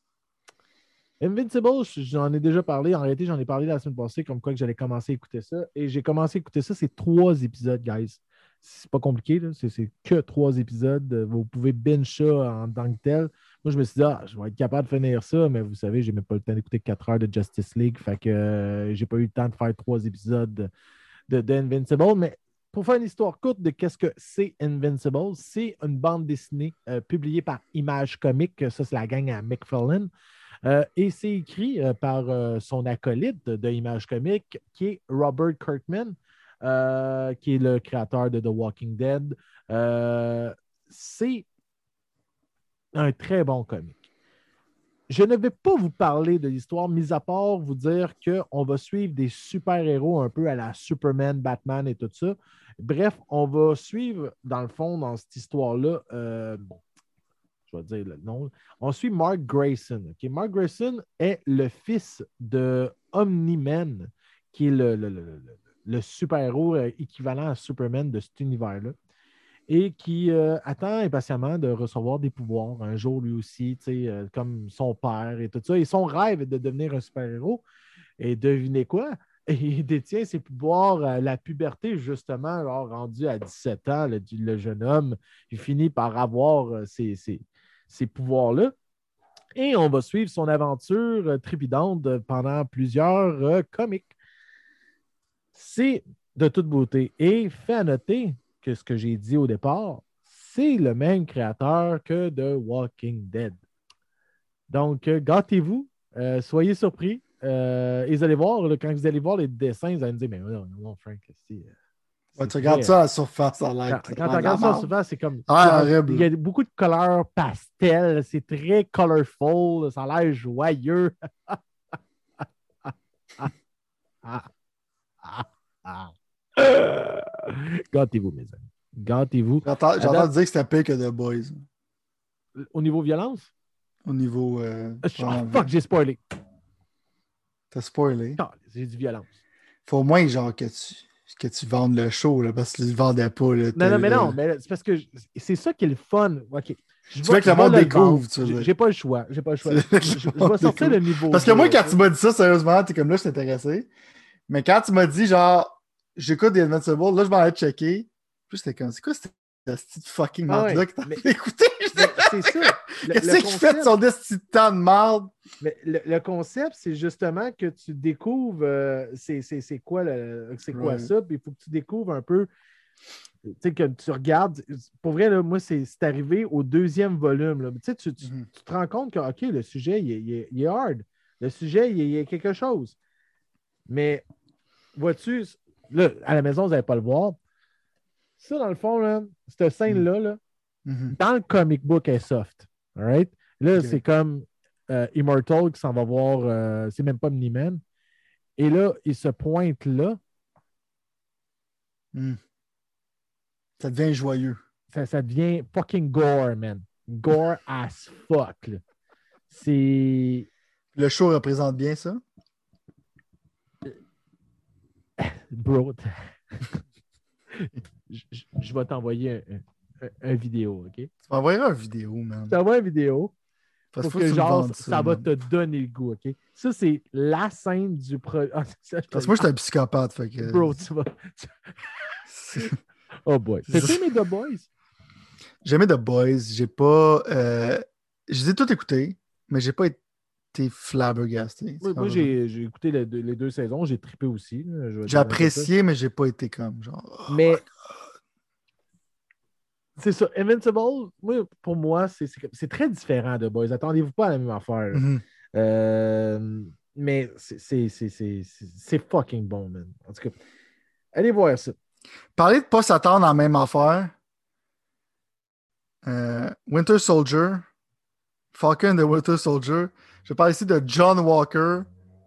Invincible, j'en ai déjà parlé. En réalité, j'en ai parlé la semaine passée, comme quoi que j'allais commencer à écouter ça. Et j'ai commencé à écouter ça. C'est trois épisodes, guys. C'est pas compliqué, là. C'est, c'est que trois épisodes. Vous pouvez binge ça en tant que tel. Moi, je me suis dit, ah, je vais être capable de finir ça, mais vous savez, j'ai même pas le temps d'écouter quatre heures de Justice League. Fait que euh, j'ai pas eu le temps de faire trois épisodes de, de Invincible. Mais pour faire une histoire courte de qu'est-ce que c'est Invincible, c'est une bande dessinée euh, publiée par Image Comics. Ça, c'est la gang à McFarlane. Euh, et c'est écrit euh, par euh, son acolyte de, de Image Comics, qui est Robert Kirkman, euh, qui est le créateur de The Walking Dead. Euh, c'est un très bon comic. Je ne vais pas vous parler de l'histoire, mis à part vous dire qu'on va suivre des super-héros un peu à la Superman, Batman et tout ça. Bref, on va suivre, dans le fond, dans cette histoire-là, euh, bon, je vais dire le nom. On suit Mark Grayson. Okay? Mark Grayson est le fils de Omni-Man, qui est le, le, le, le, le super-héros équivalent à Superman de cet univers-là, et qui euh, attend impatiemment de recevoir des pouvoirs un jour lui aussi, euh, comme son père et tout ça. Et son rêve est de devenir un super-héros. Et devinez quoi? Il détient ses pouvoirs à la puberté, justement, alors rendu à dix-sept ans, le, le jeune homme, il finit par avoir ses, ses, ces pouvoirs-là. Et on va suivre son aventure euh, trépidante pendant plusieurs euh, comics. C'est de toute beauté. Et fait à noter que ce que j'ai dit au départ, c'est le même créateur que The Walking Dead. Donc, euh, gâtez-vous, euh, soyez surpris. Euh, et vous allez voir, là, quand vous allez voir les dessins, vous allez me dire, mais non, non, Frank, c'est... Ouais, tu regardes ça à la surface, ça a l'air. Quand, quand tu regardes ça à la surface, c'est comme. Ah, il, y a, horrible. il y a beaucoup de couleurs pastel, c'est très colorful, ça a l'air joyeux. Gâtez-vous, mes amis. Gâtez-vous. J'entends, j'entends dire que c'était pire que The Boys. Au niveau violence? Au niveau. Euh, oh, fuck, j'ai spoilé. T'as spoilé. Oh, j'ai dit violence. Faut au moins, genre, que tu. que tu vendes le show, là, parce que tu ne le vendais pas. Là, non, non, mais là. non, mais c'est parce que c'est ça qui est le fun. OK. Je tu veux que le monde découvre, tu veux J'ai pas le choix. J'ai pas le choix. je, je, je vais sortir le niveau. Parce que moi, quand tu m'as dit ça, sérieusement, t'es comme là, je suis intéressé. Mais quand tu m'as dit, genre, j'écoute des Invincible, là, je m'en allais checker. Puis c'était comme, c'est quoi cette petite fucking marde-là que t'as écouté? C'est ça. Qu'est-ce qu'il fait de son destin de temps de marde? Mais le, le concept, c'est justement que tu découvres euh, c'est, c'est, c'est quoi, le, c'est quoi right. ça, puis il faut que tu découvres un peu, tu sais, que tu regardes. Pour vrai, là, moi, c'est, c'est arrivé au deuxième volume. Là. Tu, sais, tu, tu, mm-hmm. tu te rends compte que, OK, le sujet, il est, il est, il est hard. Le sujet, il est, il est quelque chose. Mais, vois-tu, là, à la maison, vous n'allez pas le voir. Ça, dans le fond, là, cette scène-là, là, mm-hmm. dans le comic book, elle est soft. All right? Là, okay. c'est comme euh, Immortal qui s'en va voir, euh, c'est même pas Omni-Man. Et là, il se pointe là, Mm. Ça devient joyeux. Ça, ça devient fucking gore, man. Gore as fuck. Là. C'est... Le show représente bien ça? Bro, je, je, je vais t'envoyer un, un, un vidéo, OK? Tu m'envoyeras une vidéo, man. Je t'envoie une vidéo. Parce pour faut que, que tu genre, me ça, ça va te donner le goût, OK? Ça, c'est la scène du... Pro... Ah, ça, Parce que moi, je suis un psychopathe, fait que... Bro, tu vas... Oh boy. T'as-tu aimé The Boys? J'ai aimé The Boys. J'ai pas... Euh... Je les ai tous écoutés, mais j'ai pas été flabbergasté. Moi, moi j'ai, j'ai écouté les deux, les deux saisons. J'ai trippé aussi. Là, j'ai apprécié, mais j'ai pas été comme genre... Oh mais... C'est ça. Invincible, moi, pour moi, c'est, c'est, c'est très différent de Boys. Attendez-vous pas à la même affaire. Mm-hmm. Euh, mais c'est, c'est, c'est, c'est, c'est fucking bon, man. En tout cas, allez voir ça. Parler de pas s'attendre à la même affaire. Euh, Winter Soldier. Falcon de Winter Soldier. Je parle ici de John Walker.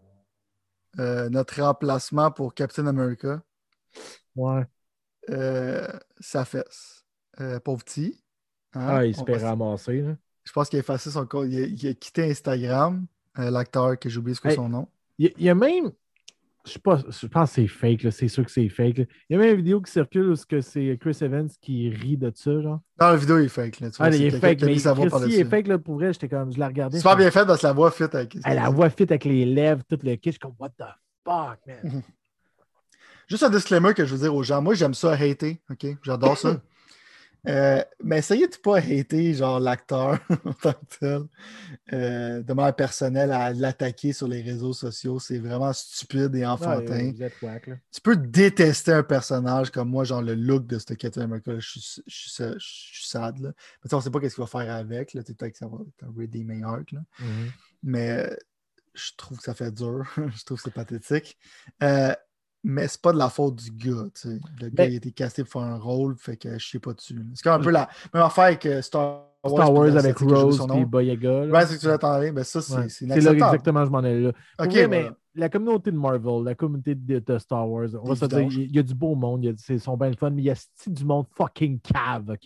Euh, notre remplacement pour Captain America. Ouais. Euh, sa fesse. Euh, pauvre petit. Hein? Ah, il se fait ramasser. Là. Je pense qu'il a effacé son compte. Il a, il a quitté Instagram, euh, l'acteur que j'ai oublié ce que hey, son nom. Il y a même. Je, sais pas, je pense que c'est fake, là. C'est sûr que c'est fake. Là. Il y a même une vidéo qui circule où c'est, c'est Chris Evans qui rit de ça, genre. Non, la vidéo est fake. Là. Tu vois, ah, il est fake, mais sa voix Chris, il est fake, là, pour vrai, j'étais comme, je la regardais. C'est pas bien fait parce que la voix fit avec... Hey, la voix fit avec les lèvres, tout le kit, je suis comme, what the fuck, man. Juste un disclaimer que je veux dire aux gens. Moi, j'aime ça hater, OK? J'adore ça. Euh, mais essayez de pas hater genre l'acteur en tant que tel euh, de manière personnelle à l'attaquer sur les réseaux sociaux. C'est vraiment stupide et enfantin. Ouais, vous êtes wack, là. Tu peux détester un personnage comme moi, genre le look de ce Captain America. Je suis, je suis, je suis sad. Là. Mais on sait pas ce qu'il va faire avec. Là. Peut-être que ça va être un redeeming arc. Là. Mm-hmm. Mais euh, je trouve que ça fait dur. Je trouve que c'est pathétique. Euh, Mais c'est pas de la faute du gars, tu sais. Le gars, ben, il a été casté pour faire un rôle, fait que je sais pas dessus. C'est comme un peu la même affaire avec Star Wars. Star Wars avec Rose et Boyega. Ouais, c'est que tu l'attendais. Ben ça, c'est, ouais. c'est C'est là exactement, je m'en allais là. OK, vrai, voilà. Mais la communauté de Marvel, la communauté de, de Star Wars, on va se dire, il y a du beau monde, ils sont bien le fun, mais il y a du monde fucking cave, OK?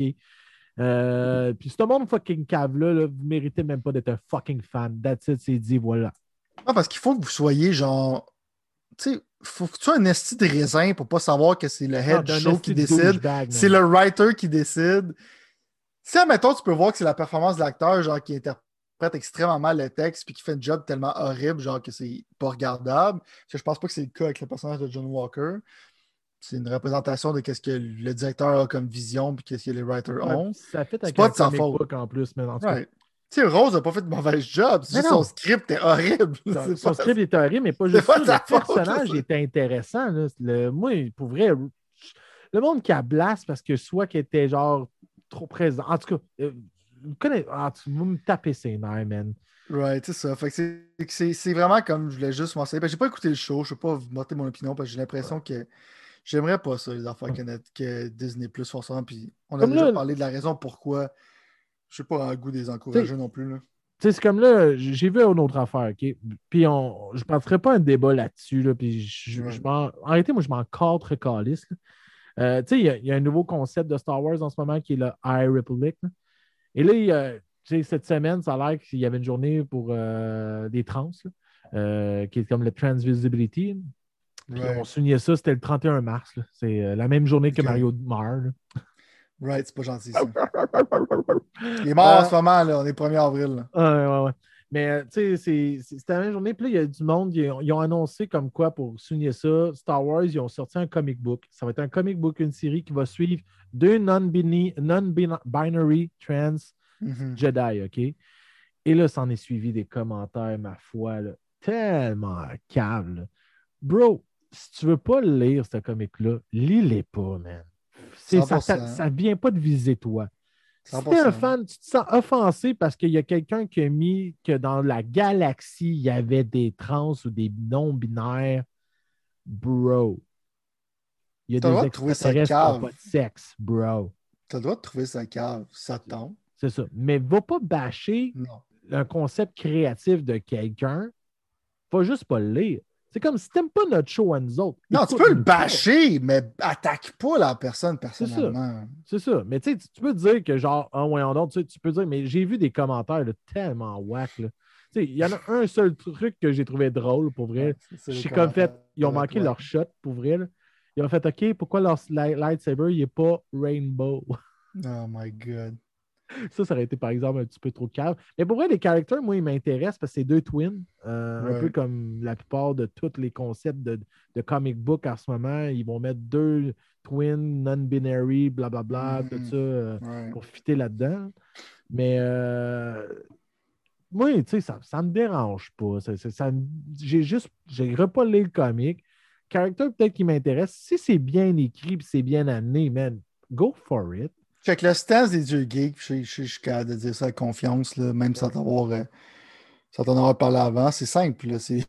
Euh, puis ce monde fucking cave-là, là, vous méritez même pas d'être un fucking fan. That's it, c'est dit, voilà. Ah, parce qu'il faut que vous soyez genre... Tu sais, faut que tu sois un esti de raisin pour pas savoir que c'est le head non, show qui décide. C'est le writer qui décide. Si, admettons, tu peux voir que c'est la performance de l'acteur, genre, qui interprète extrêmement mal le texte puis qui fait un job tellement horrible, genre, que c'est pas regardable. Parce que je pense pas que c'est le cas avec le personnage de John Walker. C'est une représentation de ce que le directeur a comme vision puis qu'est-ce que les writers ouais, ont. Ça fait c'est pas de sa faute. En plus, mais en tout right. Tu sais, Rose n'a pas fait de mauvais job. C'est juste son script est horrible. Son, son script est horrible, mais pas juste pas ça. Le personnage faute, était intéressant. Là. Le, moi, pour vrai, le monde qui a blast parce que soit qu'il était genre trop présent. En tout cas, euh, vous, connaissez, ah, vous me tapez ses nerfs, man. Right, c'est ça. Fait que c'est, c'est, c'est vraiment comme je voulais juste m'enseigner. Ben, j'ai pas écouté le show. Je ne vais pas vous monter mon opinion parce que j'ai l'impression que j'aimerais pas ça, les affaires que, que Disney Plus font ça. Puis on a comme déjà là, parlé de la raison pourquoi. Je sais pas un goût des encourager non plus. Là. C'est comme là, j'ai vu une autre affaire, OK? Puis on, je ne passerai pas un débat là-dessus. Là, puis je, ouais. je m'en, en réalité, moi, je m'en cadre calisse. Euh, tu sais, il y, y a un nouveau concept de Star Wars en ce moment qui est le High Republic. Là. Et là, il, euh, cette semaine, ça a l'air qu'il y avait une journée pour euh, des trans, là, euh, qui est comme le Transvisibility. Puis ouais. on soulignait ça, c'était le trente et un mars. Là. C'est euh, la même journée que okay. Mario meurt. Là. Right, c'est pas gentil ça. Il est mort euh, en ce moment, là. On est premier avril. Ouais, ouais, ouais. Mais tu sais, c'est, c'était la même journée. Puis là, il y a du monde, ils ont, ils ont annoncé comme quoi, pour souligner ça, Star Wars, ils ont sorti un comic book. Ça va être un comic book, une série qui va suivre deux non-binary, non-binary trans mm-hmm. Jedi, OK? Et là, ça en est suivi des commentaires, ma foi, là, tellement cave. Là. Bro, si tu veux pas lire ce comic-là, lis-les pas, man. C'est, ça ne vient pas de viser toi. Si tu es un fan, tu te sens offensé parce qu'il y a quelqu'un qui a mis que dans la galaxie, il y avait des trans ou des non-binaires. Bro. Il y a t'as des extraterrestres qui n'ont pas de sexe, bro. Tu as le droit de trouver ça cave, ça tombe. C'est ça. Mais va pas bâcher non. un concept créatif de quelqu'un. Faut juste pas le lire. C'est comme si t'aimes pas notre show à nous autres. Non, tu peux le bâcher, mais attaque pas la personne personnellement. C'est ça. C'est ça. Mais tu sais, tu peux dire que genre, ah ouais, on tu, sais, tu peux dire, mais j'ai vu des commentaires là, tellement whack. Tu sais, il y en a un seul truc que j'ai trouvé drôle pour vrai. Ouais, je suis comme fait, ils ont manqué leur shot pour vrai. Là. Ils ont fait, OK, pourquoi leur lightsaber, il n'est pas rainbow? Oh my God. Ça, ça aurait été, par exemple, un petit peu trop calme. Mais pour vrai, les caractères, moi, ils m'intéressent parce que c'est deux twins. Euh, ouais. Un peu comme la plupart de tous les concepts de, de comic book en ce moment. Ils vont mettre deux twins, non-binary, blablabla, mm-hmm. tout ça, euh, ouais. pour fitter là-dedans. Mais euh, moi, tu sais, ça ne me dérange pas. Ça, ça, ça, j'ai juste, j'ai repolé le comic. Caractère, peut-être qui m'intéresse. Si c'est bien écrit et c'est bien amené, man, go for it. Fait que le stance des dieux geeks, je suis capable de dire ça avec confiance, là, même sans t'avoir, euh, sans t'en avoir parlé avant. C'est simple. Là, c'est...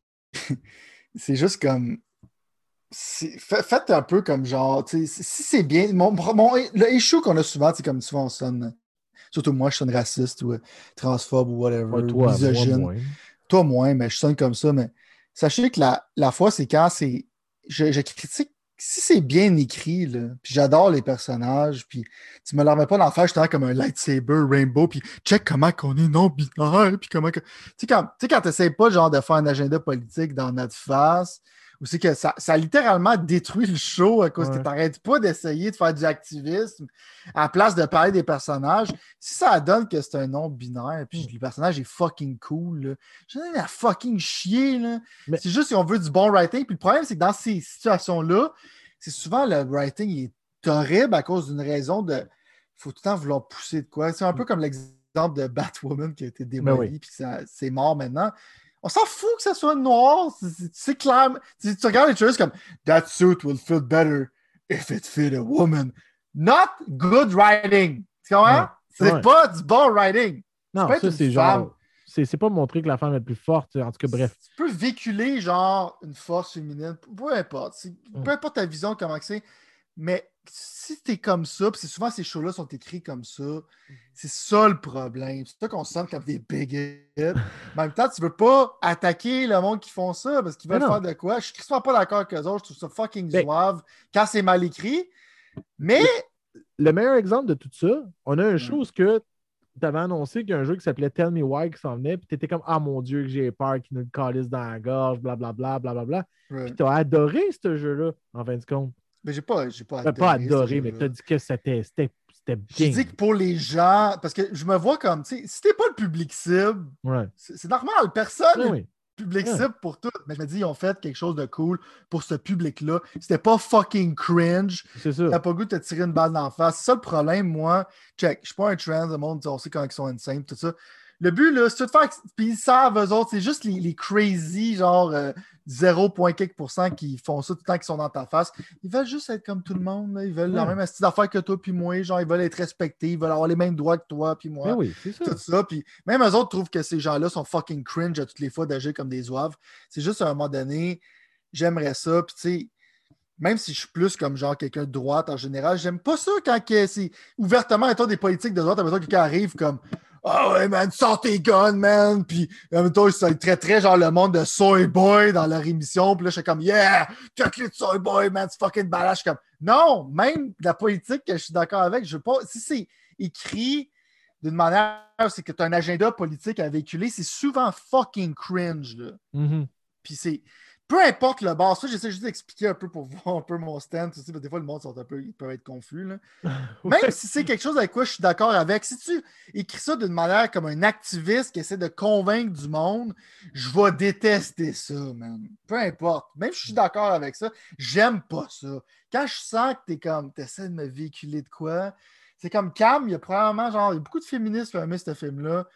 c'est juste comme. C'est... Faites un peu comme genre. Si c'est bien. Mon, mon, le issue qu'on a souvent, c'est comme souvent on sonne. Surtout moi, je sonne raciste ou euh, transphobe ou whatever. Ouais, toi, misogyne. Moi, moins. Toi, moins, mais je sonne comme ça. Mais sachez que la, la fois, c'est quand c'est. Je, je critique. Si c'est bien écrit, là, puis j'adore les personnages, puis tu me la remets pas dans le faire justement comme un lightsaber rainbow, puis check comment qu'on est non-binaire, puis comment que... Tu sais, quand tu n'essaies pas genre de faire un agenda politique dans notre face, ou c'est que ça, ça a littéralement détruit le show à cause ouais. que tu n'arrêtes pas d'essayer de faire du activisme à la place de parler des personnages. Si ça donne que c'est un non-binaire, puis mm. le personnage est fucking cool, là, je donne à fucking chier. Là. Mais... C'est juste si on veut du bon writing. Puis le problème, c'est que dans ces situations-là, c'est souvent le writing il est horrible à cause d'une raison de. Il faut tout le temps vouloir pousser de quoi. C'est un peu comme l'exemple de Batwoman qui a été démoli, oui. puis c'est mort maintenant. On s'en fout que ça soit noir. C'est clair. Tu, tu regardes les choses comme That suit will fit better if it fit a woman. Not good writing. Tu comprends? Ouais. C'est ouais. pas du bon writing. Non, ça, c'est genre. C'est pas montrer que la femme est plus forte. En tout cas, bref. Tu peux véhiculer, genre, une force féminine. Peu importe. Mm. Peu importe ta vision, comment c'est. Mais si t'es comme ça, puis souvent ces shows-là sont écrits comme ça, c'est ça le problème. C'est ça qu'on se sent comme des bigots. En même temps, tu veux pas attaquer le monde qui font ça parce qu'ils veulent faire de quoi. Je suis tristement pas d'accord avec eux autres. Je trouve ça fucking mais... zouave quand c'est mal écrit. Mais. Le, le meilleur exemple de tout ça, on a une chose que tu avais annoncé qu'il y a un jeu qui s'appelait Tell Me Why qui s'en venait, puis tu étais comme ah mon Dieu, que j'ai peur qu'il nous le calisse dans la gorge, blablabla, blablabla. Ouais. Puis tu as adoré ce jeu-là, en fin de compte. Mais j'ai pas, j'ai pas adoré. Pas adoré, mais tu as dit que c'était bien. J'ai dit que pour les gens, parce que je me vois comme, tu sais, si t'es pas le public cible, ouais. c'est normal, personne n'est oui. public cible ouais. pour tout. Mais je me dis, ils ont fait quelque chose de cool pour ce public-là. C'était pas fucking cringe. C'est ça. T'as pas le goût de te tirer une balle dans la face. C'est ça le problème, moi. Check, je suis pas un trans, le monde, on sait quand ils sont insane, tout ça. Le but, là, c'est de faire. Puis ils savent, eux autres, c'est juste les, les crazy, genre euh, zéro virgule quelques pour cent qui font ça tout le temps qu'ils sont dans ta face. Ils veulent juste être comme tout le monde. Là. Ils veulent ouais. la même style d'affaires que toi puis moi. Genre, ils veulent être respectés. Ils veulent avoir les mêmes droits que toi puis moi. Mais oui, c'est ça. Tout ça. Puis même eux autres trouvent que ces gens-là sont fucking cringe à toutes les fois d'agir comme des zouaves. C'est juste à un moment donné, j'aimerais ça. Puis tu sais, même si je suis plus comme genre quelqu'un de droite en général, j'aime pas ça quand c'est ouvertement étant des politiques de droite, mettons quelqu'un arrive comme ah oh ouais, man, sors tes guns, man. Puis, en même temps, ils traiteraient genre le monde de Soy Boy dans leur émission. Puis là, je suis comme, yeah, cut le Soy Boy, man, c'est fucking badass. Je suis comme, non, même la politique que je suis d'accord avec, je veux pas. Si c'est écrit d'une manière, c'est que tu as un agenda politique à véhiculer, c'est souvent fucking cringe, là. Mm-hmm. Puis c'est. Peu importe le bord, ça, j'essaie juste d'expliquer un peu pour voir un peu mon stand. Aussi, parce que des fois, le monde sont un peu, ils peuvent être confus. Là. ouais. Même si c'est quelque chose avec quoi je suis d'accord avec, si tu écris ça d'une manière comme un activiste qui essaie de convaincre du monde, je vais détester ça, man. Peu importe. Même si je suis d'accord avec ça, j'aime pas ça. Quand je sens que t'es comme, t'essaies de me véhiculer de quoi, c'est comme Cam, il y a probablement, genre, il y a beaucoup de féministes qui ont aimé ce film-là.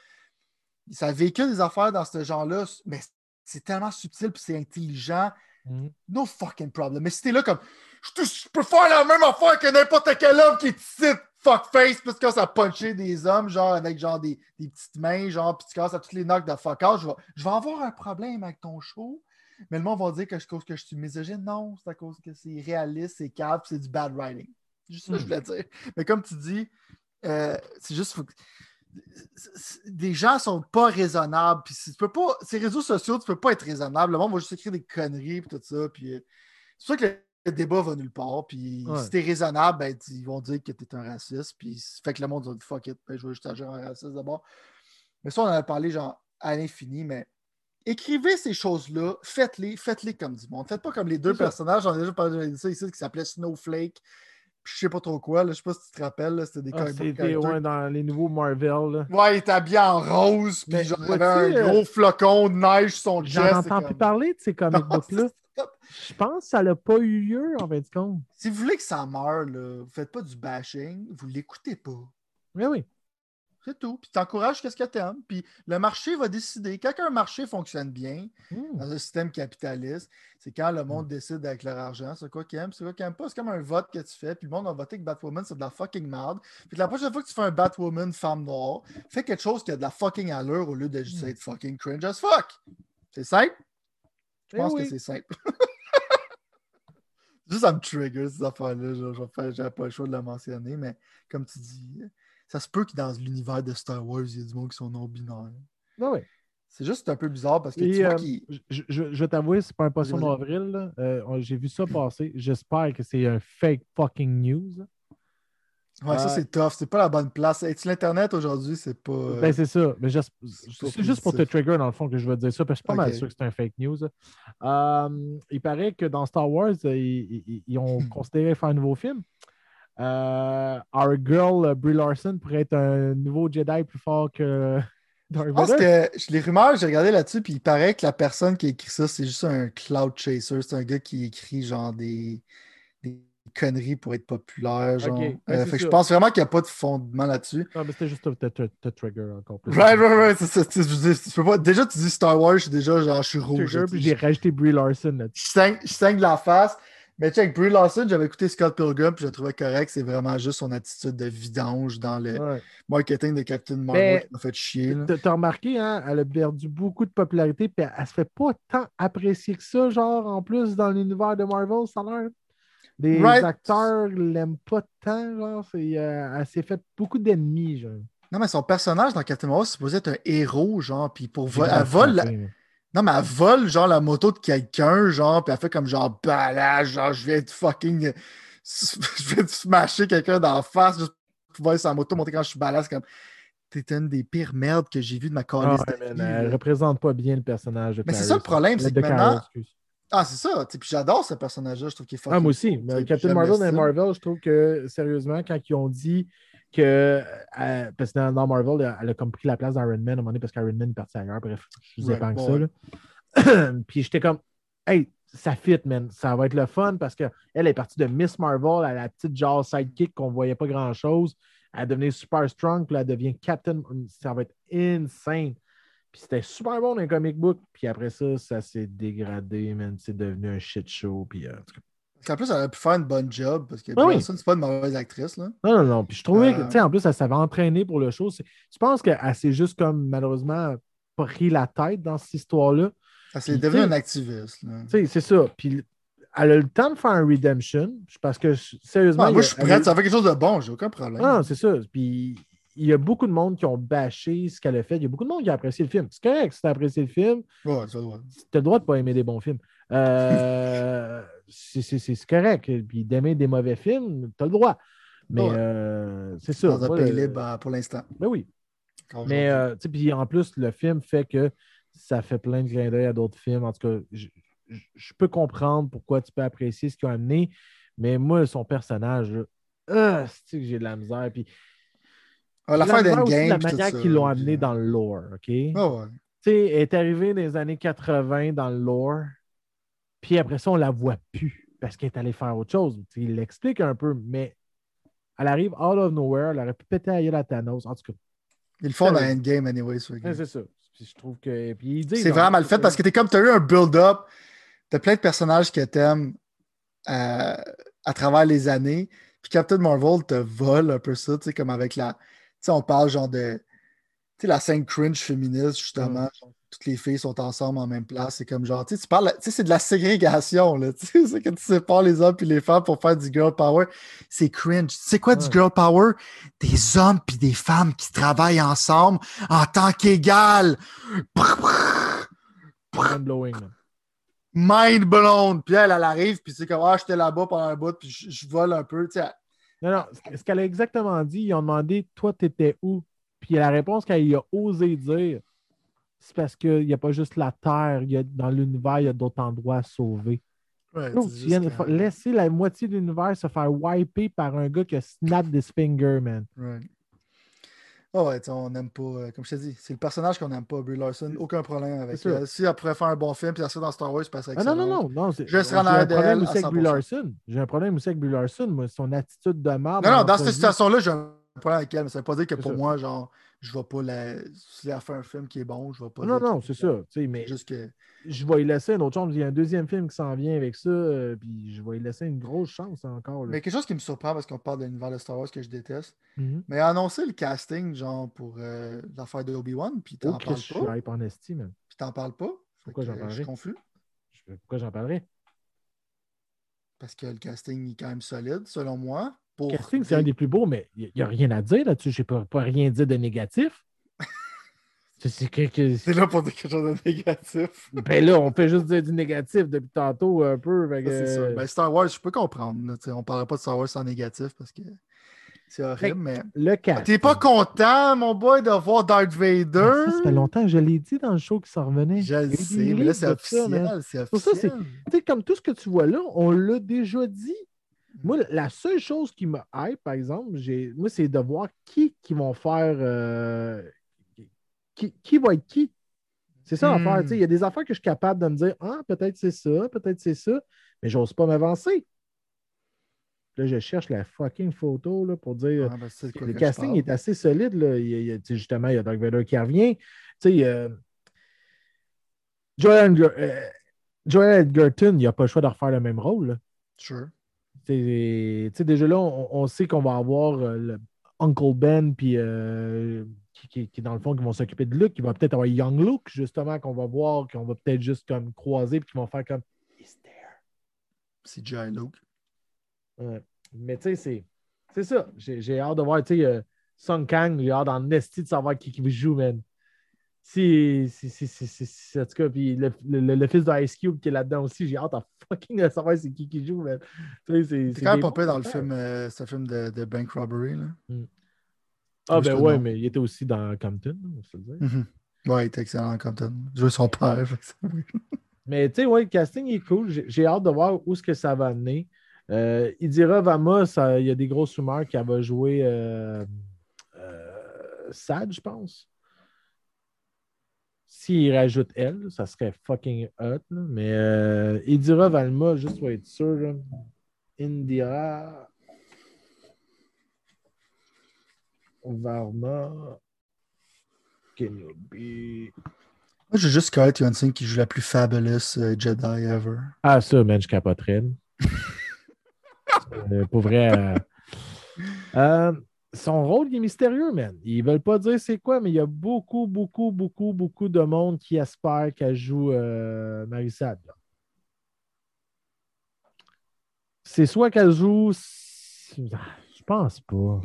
Ça véhicule des affaires dans ce genre-là, mais c'est tellement subtil puis c'est intelligent. Mm. No fucking problem. Mais si t'es là comme je, je peux faire la même affaire que n'importe quel homme qui est ici, fuckface, parce que ça a punché des hommes, genre avec genre des, des petites mains, genre, puis tu casses à toutes les knocks de fuck out, je vais, je vais avoir un problème avec ton show. Mais le monde va dire que c'est à cause que je suis misogyne. Non, c'est à cause que c'est réaliste, c'est calme, c'est du bad writing. C'est juste ça que je voulais dire. Mais comme tu dis, euh, c'est juste. Faut... des gens sont pas raisonnables. Puis tu peux pas, ces réseaux sociaux, tu peux pas être raisonnable. Le monde va juste écrire des conneries et tout ça. Puis euh, c'est sûr que le, le débat va nulle part. Puis Ouais. si t'es raisonnable, ben, ils vont dire que t'es un raciste. Puis ça fait que le monde va dire fuck it, ben, je vais juste agir en raciste d'abord. Mais ça, on en a parlé genre à l'infini, mais écrivez ces choses-là, faites-les, faites-les comme du monde. Faites pas comme les deux personnages, j'en ai déjà parlé de ça ici, qui s'appelait Snowflake. Puis je sais pas trop quoi, là, je sais pas si tu te rappelles, là, c'était des Ah, comic book c'était characters. ouais, dans les nouveaux Marvel. Là. Ouais, il était habillé en rose, puis Mais genre, il vois-tu, avait un gros euh, flocon de neige sur son J'en chest. entends c'est plus comme- parler de ces comic Non, books-là. c'est- Je pense que ça n'a pas eu lieu, en fin de compte. Si vous voulez que ça meure, là, vous faites pas du bashing, vous l'écoutez pas. Mais oui. C'est tout. Puis t'encourages qu'est-ce que t'aimes. Puis le marché va décider. Quand un marché fonctionne bien, Mm. dans un système capitaliste, c'est quand le monde Mm. décide avec leur argent, c'est quoi qu'ils aiment, c'est quoi qu'ils n'aiment pas. C'est comme un vote que tu fais, puis le monde a voté que Batwoman, c'est de la fucking merde. Puis la prochaine fois que tu fais un Batwoman femme noire, fais quelque chose qui a de la fucking allure au lieu de juste Mm. être fucking cringe as fuck. C'est simple? Je Eh pense oui. que c'est simple. Juste ça me trigger ces affaires-là. Je n'avais pas le choix de le mentionner, mais comme tu dis, ça se peut que dans l'univers de Star Wars, il y ait du monde qui sont non-binaires. Ben oui. C'est juste un peu bizarre parce que Et, tu vois euh, qu'il. je, je, je vais t'avouer, c'est pas un poisson Vas-y, vas-y. d'avril. là. Euh, on- J'ai vu ça passer. J'espère que c'est un fake fucking news. Ouais, ça Euh, c'est tough. C'est pas la bonne place. Être sur l'Internet aujourd'hui, c'est pas. euh, Ben, c'est ça. Mais j'esp- c'est pas c'est juste pour te positif. trigger, dans le fond, que je veux dire ça, parce que je suis pas mal Ok. sûr que c'est un fake news. Euh, il paraît que dans Star Wars, euh, ils, ils- ils ont considéré faire un nouveau film. Euh, Our Girl, euh, Brie Larson, pourrait être un nouveau Jedi plus fort que Darth Je pense Vader. que les rumeurs, j'ai regardé là-dessus, puis il paraît que la personne qui a écrit ça, c'est juste un cloud chaser. C'est un gars qui écrit genre des, des conneries pour être populaire. OK, Genre. ben, Euh, c'est fait que je ça. pense vraiment qu'il n'y a pas de fondement là-dessus. Non, mais c'était juste te, te- te- te trigger encore plus. Right, right, right. c'est ça, tu sais, je veux dire, tu peux pas- Déjà, tu dis Star Wars, je suis déjà genre, je suis rouge. Trigger, là, puis tu sais, j'ai rajouté Brie Larson là-dessus. Je saigne, je saigne de la face. Mais check, Brie Larson, j'avais écouté Scott Pilgrim, puis je le trouvais correct. C'est vraiment juste son attitude de vidange dans le Ouais. marketing de Captain Marvel Mais qui m'a fait chier. là. t'as t'as remarqué, hein, elle a perdu beaucoup de popularité, puis elle, elle se fait pas tant apprécier que ça, genre, en plus, dans l'univers de Marvel, ça a l'air. Les Right? acteurs l'aiment pas tant, genre, c'est, euh, elle s'est fait beaucoup d'ennemis, genre. Non, mais son personnage dans Captain Marvel, c'est supposé être un héros, genre, puis pour J'ai vol, mal elle vole. la- frappé, mais- Non, mais elle vole, genre, la moto de quelqu'un, genre, puis elle fait comme, genre, balage, genre, je viens de fucking. Je viens de smasher quelqu'un d'en face, juste pour voler sa moto, monter quand je suis balade, c'est comme. T'es une des pires merdes que j'ai vues de ma Ah calice ouais, de man, vie, elle là. représente pas bien le personnage de Mais c'est Clarice. ça le problème, Euh, c'est que de Carol, maintenant. excuse. Ah, c'est ça. tu sais, Puis j'adore ce personnage-là. Je trouve qu'il est Ah, moi fucking aussi. cool, Mais tu sais, Captain j'aime le Marvel dans style. Marvel, je trouve que, sérieusement, quand ils ont dit que. euh, parce que dans, dans Marvel, elle, elle a comme pris la place d'Iron Man à un moment donné parce qu'Iron Man est parti ailleurs. Bref, je vous Right, épargne bon, ça. ouais. Là. Puis j'étais comme, hey, ça fit, man. Ça va être le fun parce qu'elle est partie de Miss Marvel à la petite genre sidekick qu'on voyait pas grand-chose. Elle est devenue super strong, puis là, elle devient Captain. Ça va être insane. Puis c'était super bon dans les comic book. Puis après ça, ça s'est dégradé, man. C'est devenu un shit show. Puis, euh, en tout cas. Parce qu'en plus, elle a pu faire une bonne job parce que Ah Brie oui. Larson, c'est pas une mauvaise actrice. Là. Non, non, non. Puis je trouvais que, Euh, tu sais, en plus, elle s'avait entraîné pour le show. C'est- Je pense qu'elle s'est juste comme, malheureusement, pris la tête dans cette histoire-là. Elle s'est Puis, devenue tu une sais, activiste. Là. tu sais, c'est ça. Puis elle a le temps de faire un redemption parce que, sérieusement, Ah, il y moi, a- je suis elle a prête. eu- Ça fait quelque chose de bon. J'ai aucun problème. Ah, non, c'est ça. Puis il y a beaucoup de monde qui ont bâché ce qu'elle a fait. Il y a beaucoup de monde qui a apprécié le film. C'est correct si tu as apprécié le film. Ouais, ça doit. Tu as le droit de ne pas aimer des bons films. Euh, c'est c'est- c'est correct. Puis d'aimer des mauvais films, tu as le droit. Mais Ouais. euh, c'est ça. Dans un Moi, pays le- libre euh, pour l'instant. Ben oui. Encore Mais aujourd'hui. euh, tu sais, puis en plus, le film fait que ça fait plein de clins d'œil à d'autres films. En tout cas, je, je- je peux comprendre pourquoi tu peux apprécier ce qu'ils ont amené. Mais moi, son personnage, là, ah, c'est que j'ai de la misère. Puis Ah, j'ai de la l'affaire misère aussi de la d'Endgame, puis tout manière ça. qu'ils l'ont puis, amené euh, dans le lore. OK? ah ouais. Tu sais, elle est arrivée dans les années quatre-vingts dans le lore, puis après ça, on la voit plus parce qu'elle est allée faire autre chose. Tu sais, il l'explique un peu, mais elle arrive out of nowhere, elle aurait pu péter à gueule à Thanos. En tout cas, Ils le font dans Sérieux. Endgame, anyway. ça, ouais, c'est ça. Puis je trouve que. Puis il dit, C'est dans- vraiment mal fait parce que t'es comme, t'as eu un build-up, t'as plein de personnages que t'aimes euh, à travers les années, puis Captain Marvel te vole un peu ça, tu sais, comme avec la. Tu sais, on parle genre de. Tu sais, la scène cringe féministe, justement. Ouais. genre, toutes les filles sont ensemble en même place. C'est comme genre, tu sais, tu parles, tu sais, c'est de la ségrégation, là. Tu sais, c'est que tu sépares les hommes et les femmes pour faire du girl power. C'est cringe. C'est quoi Ouais. du girl power? Des hommes puis des femmes qui travaillent ensemble en tant qu'égales. Mind blowing, man. Mind blown. Puis elle, elle arrive, puis c'est comme, ah, j'étais là-bas pendant un bout, puis je, je vole un peu, tu sais. Non, non, ce ce qu'elle a exactement dit, ils ont demandé, toi, t'étais où? Puis la réponse qu'elle a osé dire, c'est parce qu'il n'y a pas juste la Terre, il y a, dans l'univers, il y a d'autres endroits à sauver. Ouais, Non, c'est tu viens de juste fa- que- laisser la moitié de l'univers se faire wiper par un gars qui a snap this finger, man. Ouais. Ah ouais, tu sais, on n'aime pas, euh, comme je t'ai dit, c'est le personnage qu'on n'aime pas, Brie Larson. Aucun problème avec C'est sûr. elle. Si elle pourrait faire un bon film, puis elle serait dans Star Wars, ça serait Ah non, excellent. non, non, non. c'est- Je J'ai serais en un arrière problème d'elle aussi à avec Brie cent pour cent. Larson. J'ai un problème aussi avec Brie Larson, moi, son attitude de marde. Non, en non, dans cette entrevue. situation-là, j'ai un problème avec elle, mais ça veut pas dire que C'est pour ça. moi, genre, je vais pas la. Si elle fait un film qui est bon, je vais pas Non, dire non, qu'il c'est est ça. bon. tu sais, C'est Mais juste que. je vais y laisser une autre chance. Il y a un deuxième film qui s'en vient avec ça, euh, puis je vais y laisser une grosse chance encore. Là. Mais quelque chose qui me surprend parce qu'on parle de l'univers de Star Wars que je déteste. Mhm. Mais annoncer le casting, genre, pour euh, l'affaire de Obi-Wan, puis Oh, t'en Chris, parles je suis pas. hype en esti, man. Puis t'en parles pas. Fait Pourquoi que, j'en euh, je suis parlerais? confus. Je- Pourquoi j'en parlerais? Parce que le casting est quand même solide, selon moi. Le Pour casting, c'est un des- des plus beaux, mais il n'y a, rien à dire là-dessus. Je n'ai pas, pas rien dit de négatif. C'est c'est que, que- C'est là pour dire quelque chose de négatif. Ben là, on fait juste dire du négatif depuis tantôt un peu. fait Ça, c'est que- sûr. Ben, Star Wars, je peux comprendre. Là, tu sais, on ne parlera pas de Star Wars sans négatif parce que c'est horrible, mais. Le Ah, casting. t'es pas content, mon boy, de voir Darth Vader? Ben, ça, ça fait longtemps que je l'ai dit dans le show qui s'en revenait. Je Il y a le eu des sais, mais là, leaks c'est de ça, man. officiel. C'est Pour ça, c'est. officiel. Tu sais, comme tout ce que tu vois là, on l'a déjà dit. Moi, la seule chose qui me hype, par exemple, j'ai... moi, c'est de voir qui qui vont faire. euh, Qui, qui va être qui. C'est ça Hmm. l'affaire. tu sais, Il y a des affaires que je suis capable de me dire Ah, peut-être c'est ça, peut-être c'est ça, mais j'ose pas m'avancer. Là, je cherche la fucking photo là, pour dire. Ah, ben, c'est de quoi Le que je casting parle. est assez solide. Là. Il y a- il y a- tu sais, justement, il y a Dark Vader qui revient. Tu sais, euh, Joel, Edger- euh, Joel Edgerton, il n'y a pas le choix de refaire le même rôle. là. Sure. Tu sais, tu sais, déjà là, on, on sait qu'on va avoir euh, le Uncle Ben, puis euh, qui, qui, qui, dans le fond, qui vont s'occuper de Luke, qui va peut-être avoir Young Luke, justement, qu'on va voir, qu'on va peut-être juste comme croiser, puis qui vont faire comme He's there. C'est J. Luke. Ouais. Mais tu sais, c'est, c'est ça. J'ai, j'ai hâte de voir, tu sais, euh, Sung Kang, j'ai hâte en esti de savoir qui, qui joue, man. Si, si, si, si, si, si- en tout cas, puis le, le, le fils de Ice Cube qui est là-dedans aussi, j'ai hâte à fucking de savoir c'est qui qui joue, man. Tu sais, c'est, C'est c'est quand même des pas bons pire dans le acteurs. film, euh, ce film de, de Bank Robbery. Là. Ah, Juste ben le ouais, nom. mais il était aussi dans Compton, on va se le dire. Mhm. Ouais, il était excellent en Compton. Jouer son père. fait que c'est weird. Mais tu sais, ouais, le casting est cool. J'ai, j'ai hâte de voir où est-ce que ça va amener. Euh, Idira Vama, ça- il y a des grosses rumeurs qu'elle va jouer euh, euh, Sad, je pense. S'il rajoute elle, ça serait fucking hot. là. Mais euh, Idira Valma, juste pour être sûr, là, Indira Varma Kenobi. Moi, j'ai juste Scarlett Johansson qui joue la plus fabulous euh, Jedi ever. Ah, ça, man, je capoterais. là. Euh, pour vrai. euh, euh, son rôle, il est mystérieux, man. Ils veulent pas dire c'est quoi, mais il y a beaucoup, beaucoup, beaucoup, beaucoup de monde qui espère qu'elle joue euh, Marissade. là. C'est soit qu'elle joue. Je pense pas.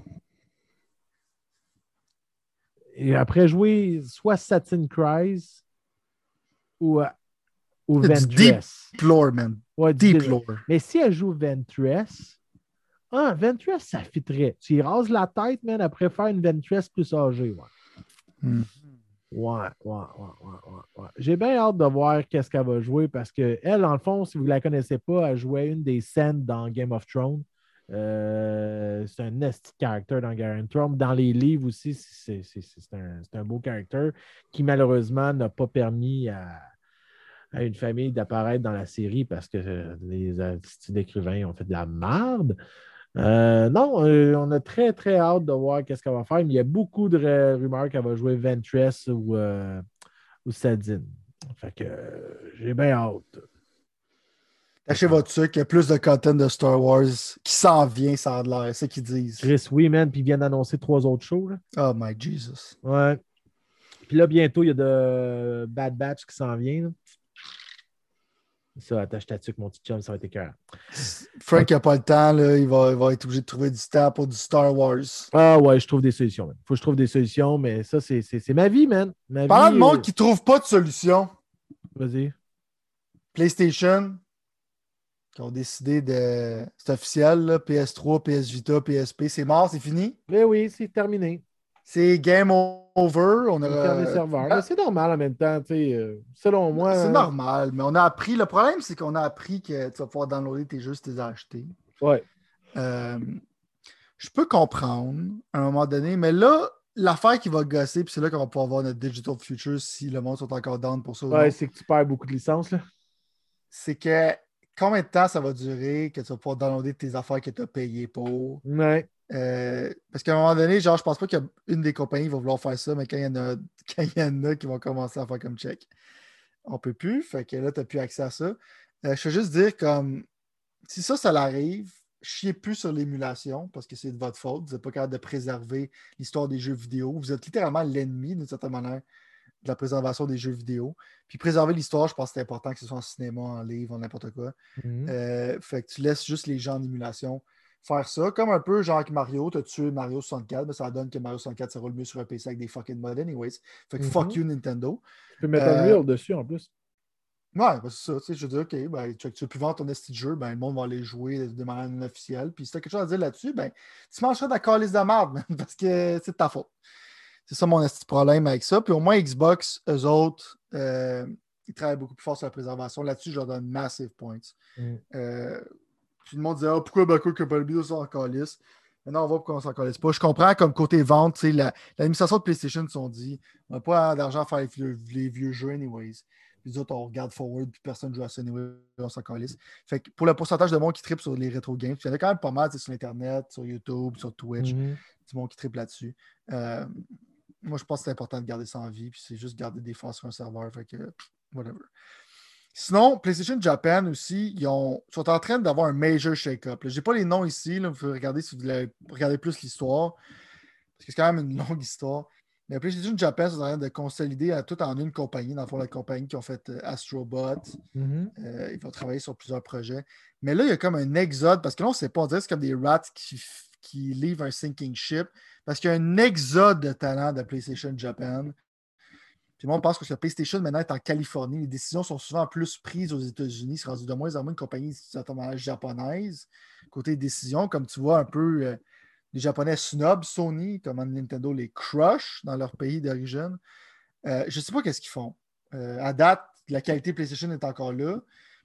Et après jouer soit Satin Cries ou, euh, ou C'est du deep Ventress. lore, man. Ouais, du- Deep lore. Mais si elle joue Ventress, ah, Ventress, ça fitterait. Tu y rases la tête, man, après faire une Ventress plus âgée. Ouais, Hmm. ouais, ouais, ouais, ouais, ouais, ouais. J'ai bien hâte de voir qu'est-ce qu'elle va jouer parce qu'elle, en le fond, si vous ne la connaissez pas, elle jouait une des scènes dans Game of Thrones. Euh, c'est un nasty character dans Game of Thrones. Dans les livres aussi, c'est, c'est, c'est, c'est un, c'est un beau character qui, malheureusement, n'a pas permis à, à une famille d'apparaître dans la série parce que euh, les artistes d'écrivains ont fait de la merde. Euh, non, euh, on a très, très hâte de voir qu'est-ce qu'elle va faire. Mais il y a beaucoup de r- rumeurs qu'elle va jouer Ventress ou, euh, ou Sadine. Fait que euh, j'ai bien hâte. Tachez votre sucre, il y a plus de content de Star Wars qui s'en vient, ça a de l'air. C'est ce qu'ils disent. Chris, oui, man, puis ils viennent d'annoncer trois autres shows. Là. Oh my Jesus. Ouais. Puis là, bientôt, il y a de Bad Batch qui s'en vient. Là. Ça, attache ta tuque, mon petit chum, ça va être écœurant. Frank n'a pas le temps, là, il, va, il va être obligé de trouver du temps pour du Star Wars. Ah ouais, je trouve des solutions. Il faut que je trouve des solutions, mais ça, c'est, c'est, c'est ma vie, man. Ma Parlant vie, de monde euh... qui ne trouve pas de solution, vas-y. PlayStation, qui ont décidé de. C'est officiel, là, P S trois, P S Vita, P S P, c'est mort, c'est fini. Mais oui, c'est terminé. C'est game over. On Ils ferment les aura... serveurs. Mais c'est normal en même temps, tu sais. Euh, selon moi. C'est euh... normal, mais on a appris. Le problème, c'est qu'on a appris que tu vas pouvoir downloader tes jeux si tu les as achetés. Ouais. Euh, je peux comprendre à un moment donné, mais là, l'affaire qui va gosser, puis c'est là qu'on va pouvoir voir notre Digital Future si le monde sont encore down pour ça ou Ouais, non. c'est que tu perds beaucoup de licences, là. C'est que combien de temps ça va durer que tu vas pouvoir downloader tes affaires que tu as payées pour? Ouais. Euh, parce qu'à un moment donné, genre, je pense pas qu'une des compagnies va vouloir faire ça, mais quand il y en a, quand il y en a qui vont commencer à faire comme check, on peut plus. Fait que là, tu n'as plus accès à ça. Euh, je veux juste dire comme si ça, ça l'arrive, chiez plus sur l'émulation parce que c'est de votre faute. Vous n'êtes pas capable de préserver l'histoire des jeux vidéo. Vous êtes littéralement l'ennemi, d'une certaine manière, de la préservation des jeux vidéo. Puis préserver l'histoire, je pense que c'est important que ce soit en cinéma, en livre, en n'importe quoi. Mm-hmm. Euh, fait que tu laisses juste les gens en émulation faire ça. Comme un peu genre avec Mario, tu as tué Mario soixante-quatre, mais ça donne que Mario soixante-quatre, ça roule mieux sur un P C avec des fucking mods anyways. Fait que mm-hmm. Fuck you Nintendo. Tu peux mettre euh, Unreal dessus en plus. Ouais, ben c'est ça. Tu sais, je veux dire, OK, ben, tu veux plus vendre ton esti de jeu, ben, le monde va aller jouer de manière non officielle. Puis si tu as quelque chose à dire là-dessus, ben, tu mangeras de la calice de merde, man, parce que c'est de ta faute. C'est ça mon esti de problème avec ça. Puis au moins, Xbox, eux autres, euh, ils travaillent beaucoup plus fort sur la préservation. Là-dessus, je leur donne massive points. Mm. Euh, puis le monde disait, ah, pourquoi Baco que pas le vidéo sont en calice? Maintenant, on va pourquoi on s'en calisse pas. Je comprends comme côté vente, la, l'administration de PlayStation se sont dit, on n'a pas d'argent à faire les vieux, les vieux jeux, anyways. Puis les autres, on regarde forward, puis personne ne joue à ça, anyway, on s'en calisse. Fait que pour le pourcentage de monde qui tripe sur les rétro games, il y en a quand même pas mal sur Internet, sur YouTube, sur Twitch, mm-hmm. du monde qui tripe là-dessus. Euh, moi, je pense que c'est important de garder ça en vie, puis c'est juste garder des forces sur un serveur. Fait que, whatever. Sinon, PlayStation Japan aussi, ils ont, sont en train d'avoir un major shake-up. Je n'ai pas les noms ici, là, vous pouvez regarder si vous voulez regarder plus l'histoire, parce que c'est quand même une longue histoire. Mais PlayStation Japan sont en train de consolider à tout en une compagnie, dans le fond, la compagnie qui ont fait euh, Astrobot. Mm-hmm. Euh, ils vont travailler sur plusieurs projets. Mais là, il y a comme un exode, parce que là, on ne sait pas, on dirait que c'est comme des rats qui, qui livrent un sinking ship, parce qu'il y a un exode de talent de PlayStation Japan. Puis moi, on pense que la PlayStation maintenant est en Californie. Les décisions sont souvent plus prises aux États-Unis. C'est rendu de moins en moins une compagnie certainement japonaise. Côté décision, comme tu vois un peu, euh, les Japonais snobs Sony, comme Nintendo les crush dans leur pays d'origine. Euh, je ne sais pas qu'est-ce qu'ils font. Euh, à date, la qualité PlayStation est encore là.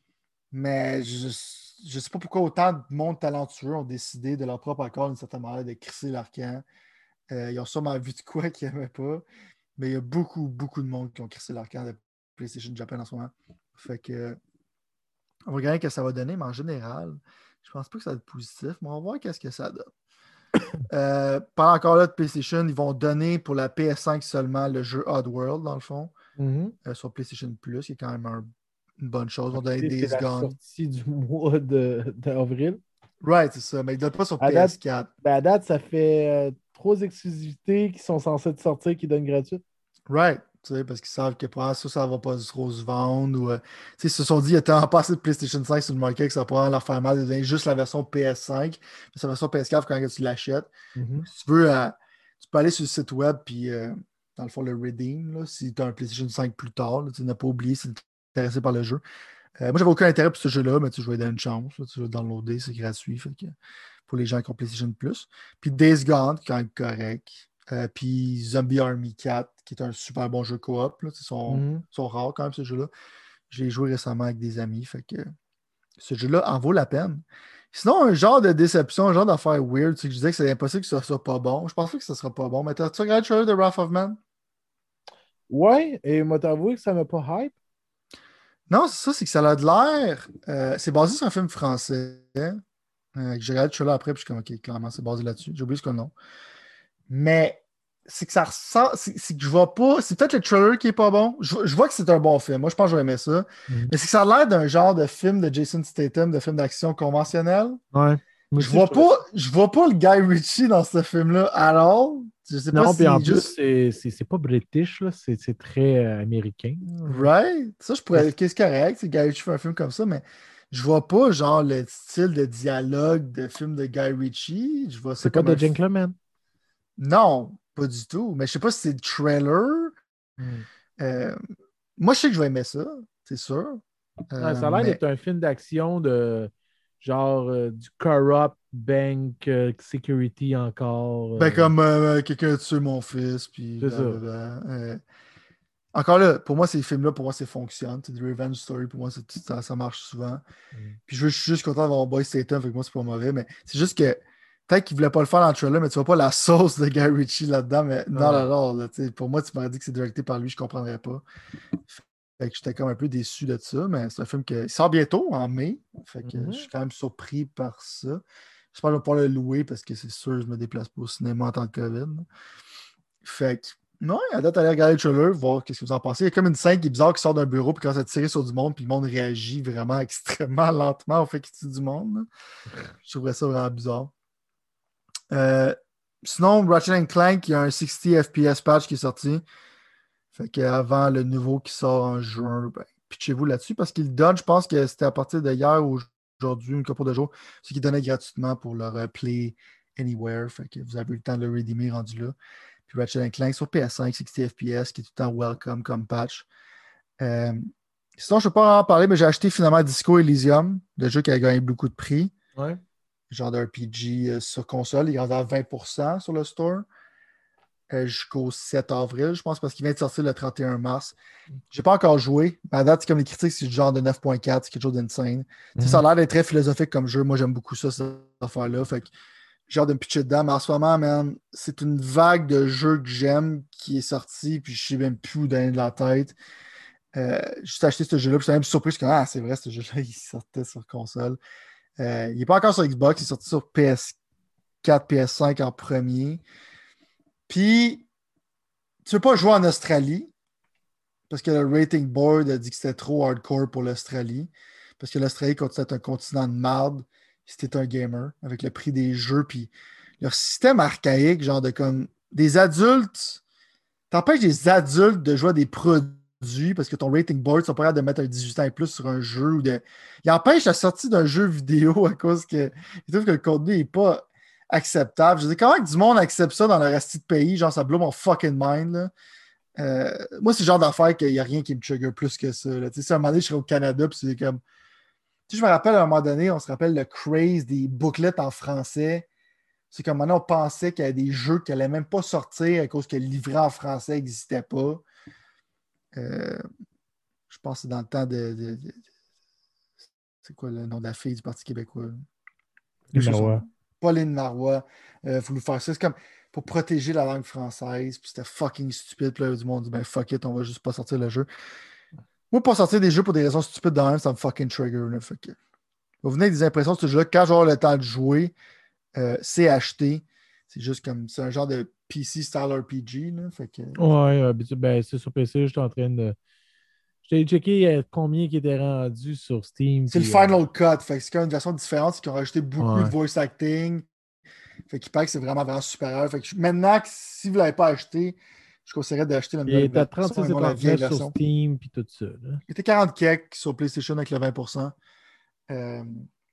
Mais je ne sais pas pourquoi autant de monde talentueux ont décidé de leur propre accord, d'une certaine manière, de crisser leur camp. Euh, ils ont sûrement vu de quoi qu'ils n'aimaient pas. Mais il y a beaucoup, beaucoup de monde qui ont crissé leur camp de PlayStation Japan en ce moment. Fait que on va regarder ce que ça va donner, mais en général, je pense pas que ça va être positif, mais on va voir qu'est-ce que ça donne. euh, par encore là de PlayStation, ils vont donner pour la P S cinq seulement le jeu Oddworld, dans le fond, mm-hmm. euh, sur PlayStation Plus, qui est quand même un, une bonne chose. Ils vont donner Days Gone. C'est la sortie du mois de, d'avril. Right, c'est ça, mais ils ne donnent pas sur à P S quatre. Date, ben à date, ça fait euh, trois exclusivités qui sont censées sortir qui donnent gratuites. Right. Tu sais, parce qu'ils savent que pour ça, ça ne va pas trop se vendre. Ou, euh, ils se sont dit qu'il y a tellement pas assez de PlayStation cinq sur le market que ça va pas leur faire mal de donner juste la version P S cinq. Mais sa version P S quatre, quand tu l'achètes, mm-hmm. si tu veux, euh, tu peux aller sur le site web puis euh, dans le fond, le redeem, là, si tu as un PlayStation cinq plus tard, là, tu n'as pas oublié si tu es intéressé par le jeu. Euh, moi, j'avais aucun intérêt pour ce jeu-là, mais tu je vais donner une chance. Là, tu vas downloader, c'est gratuit. Fait que, pour les gens qui ont PlayStation Plus. Puis Days Gone, qui est quand même correct. Euh, puis Zombie Army quatre, qui est un super bon jeu coop. Ils sont, mm-hmm. sont rares quand même, ce jeu-là. Je l'ai joué récemment avec des amis. Fait que ce jeu-là en vaut la peine. Sinon, un genre de déception, un genre d'affaire weird, c'est que je disais que c'est impossible que ça soit pas bon. Je pense pas que ça sera pas bon. Mais t'as-tu regardé le trailer de Wrath of Man? Ouais, et moi t'avoué que ça m'a pas hype. Non, c'est ça, c'est que ça a de l'air. Euh, c'est basé sur un film français. Euh, j'ai regardé le trailer après, puis je suis comme, ok, clairement, c'est basé là-dessus. J'ai oublié ce que le nom. Mais c'est que ça ressort, c'est, c'est que je vois pas, c'est peut-être le trailer qui est pas bon. Je, je vois que c'est un bon film. Moi, je pense que je vais aimer ça. Mm-hmm. Mais c'est que ça a l'air d'un genre de film de Jason Statham, de film d'action conventionnel. Ouais. Je vois pas, je vois pas le Guy Ritchie dans ce film-là. Alors, Je sais pas Non, puis en si plus, juste. c'est, c'est, c'est pas british, là. C'est, c'est très euh, américain. Right? Ça, je pourrais. Qu'est-ce correct, c'est Guy Ritchie fait un film comme ça, mais je vois pas genre le style de dialogue de film de Guy Ritchie. Je vois ça C'est pas comme un. The f- Gentleman. Non, pas du tout. Mais je sais pas si c'est le trailer. Hmm. Euh, Moi, je sais que je vais aimer ça, c'est sûr. Ouais, Euh, ça a l'air mais d'être un film d'action de genre euh, du corrupt bank euh, security encore. ben euh, comme euh, quelqu'un a tué mon fils, puis c'est ça. blablabla. Euh, encore là, pour moi, ces films-là, pour moi, ça fonctionne. C'est des revenge story, pour moi, c'est- ça, ça marche souvent. Hmm. Puis je, je suis juste content d'avoir mon boy Statham, fait que moi, c'est pas mauvais, mais c'est juste que peut-être qu'il voulait pas le faire dans le trailer, mais tu vois pas la sauce de Guy Ritchie là-dedans, mais non, non, Non. non, là, tu sais, pour moi, tu m'aurais dit que c'est directé par lui, je comprendrais pas. Fait que j'étais comme un peu déçu de ça, mais c'est un film qui sort bientôt, en mai, fait que je suis Mhm. quand même surpris par ça. J'espère que je vais pouvoir le louer parce que c'est sûr, je me déplace pas au cinéma en tant que COVID. là. Fait que, non, à date, allez regarder le trailer, voir qu'est-ce que vous en pensez. Il y a comme une scène qui est bizarre qui sort d'un bureau puis quand ça tire sur du monde, puis le monde réagit vraiment extrêmement lentement au fait qu'il tue du monde. là. Je trouverais ça vraiment bizarre. Euh, Sinon, Ratchet and Clank, il y a un soixante F P S patch qui est sorti. Fait qu'avant le nouveau qui sort en juin, ben, pitchez-vous là-dessus parce qu'ils le donnent, je pense que c'était à partir de hier ou aujourd'hui, une couple de jours, ce qu'ils donnaient gratuitement pour leur euh, Play Anywhere. Fait que vous avez eu le temps de le redeemer rendu là. Puis Ratchet and Clank sur P S cinq, soixante F P S, qui est tout le temps welcome comme patch. Euh, Sinon, je ne peux pas en parler, mais j'ai acheté finalement Disco Elysium, le jeu qui a gagné beaucoup de prix, Ouais. genre de R P G euh, sur console. Il est rendu à vingt pour cent sur le store euh, jusqu'au sept avril, je pense, parce qu'il vient de sortir le trente et un mars. J'ai pas encore joué. Mais à date, c'est comme les critiques, c'est du genre de neuf point quatre, c'est quelque chose d'insane. Tu sais, ça Mhm. a l'air d'être très philosophique comme jeu. Moi, j'aime beaucoup ça, cette affaire-là. Fait que j'ai hâte de me pitcher dedans. Mais en ce moment, man, c'est une vague de jeux que j'aime qui est sortie, puis je sais même plus où donner de la tête. Euh, juste acheté ce jeu-là, puis j'étais même surpris. Je suis comme, ah, c'est vrai, ce jeu-là, il sortait sur console. Euh, il n'est pas encore sur Xbox, il est sorti sur P S quatre, P S cinq en premier. Puis, tu veux pas jouer en Australie, parce que le rating board a dit que c'était trop hardcore pour l'Australie. Parce que l'Australie continue à être un continent de marde si t'es un gamer, avec le prix des jeux, puis leur système archaïque, genre de comme des adultes, t'empêches des adultes de jouer à des produits parce que ton rating board, sont pas capables de mettre un dix-huit ans et plus sur un jeu ou de. Il empêche la sortie d'un jeu vidéo à cause que ils trouvent que le contenu n'est pas acceptable. Je dis comment que du monde accepte ça dans le reste de pays, genre ça blow mon fucking mind. Là. Euh, moi, c'est le genre d'affaire qu'il n'y a rien qui me trigger plus que ça. Là. Tu sais, si à un moment donné, je serais au Canada, puis c'est comme. Tu sais, je me rappelle à un moment donné, on se rappelle le craze des booklets en français. C'est comme maintenant, on pensait qu'il y avait des jeux qui n'allaient même pas sortir à cause que le livret en français n'existait pas. Euh, je pense que c'est dans le temps de, de- de- C'est quoi le nom de la fille du Parti québécois? Les Quelque chose son Marois. nom. Pauline Marois. Euh, voulu faire ça. C'est comme pour protéger la langue française. Puis c'était fucking stupide. Puis là, du monde dit, ben fuck it, on va juste pas sortir le jeu. Moi, pas sortir des jeux pour des raisons stupides de même, ça me fucking trigger. Là, fait que, vous venez avec des impressions de ce jeu-là. Quand j'aurai le temps de jouer, euh, c'est acheté. C'est juste comme. C'est un genre de P C style R P G. Là, fait que, Ouais, euh, ben, tu- ben, c'est sur P C, j'étais en train de. J'ai checké euh, combien qui était rendu sur Steam. c'est le Puis, euh, Final Cut. Fait que c'est quand même une version différente. C'est qu'ils ont rajouté beaucoup de ouais. voice acting. Fait qu'il paraît que c'est vraiment, vraiment supérieur. Fait que je- maintenant, que si vous ne l'avez pas acheté, je conseillerais d'acheter la Il nouvelle est à version trente-six et et non la vieille trente-neuf sur version. Steam, puis tout ça. Là. Il était quarante kek sur PlayStation avec le vingt pour cent. Euh,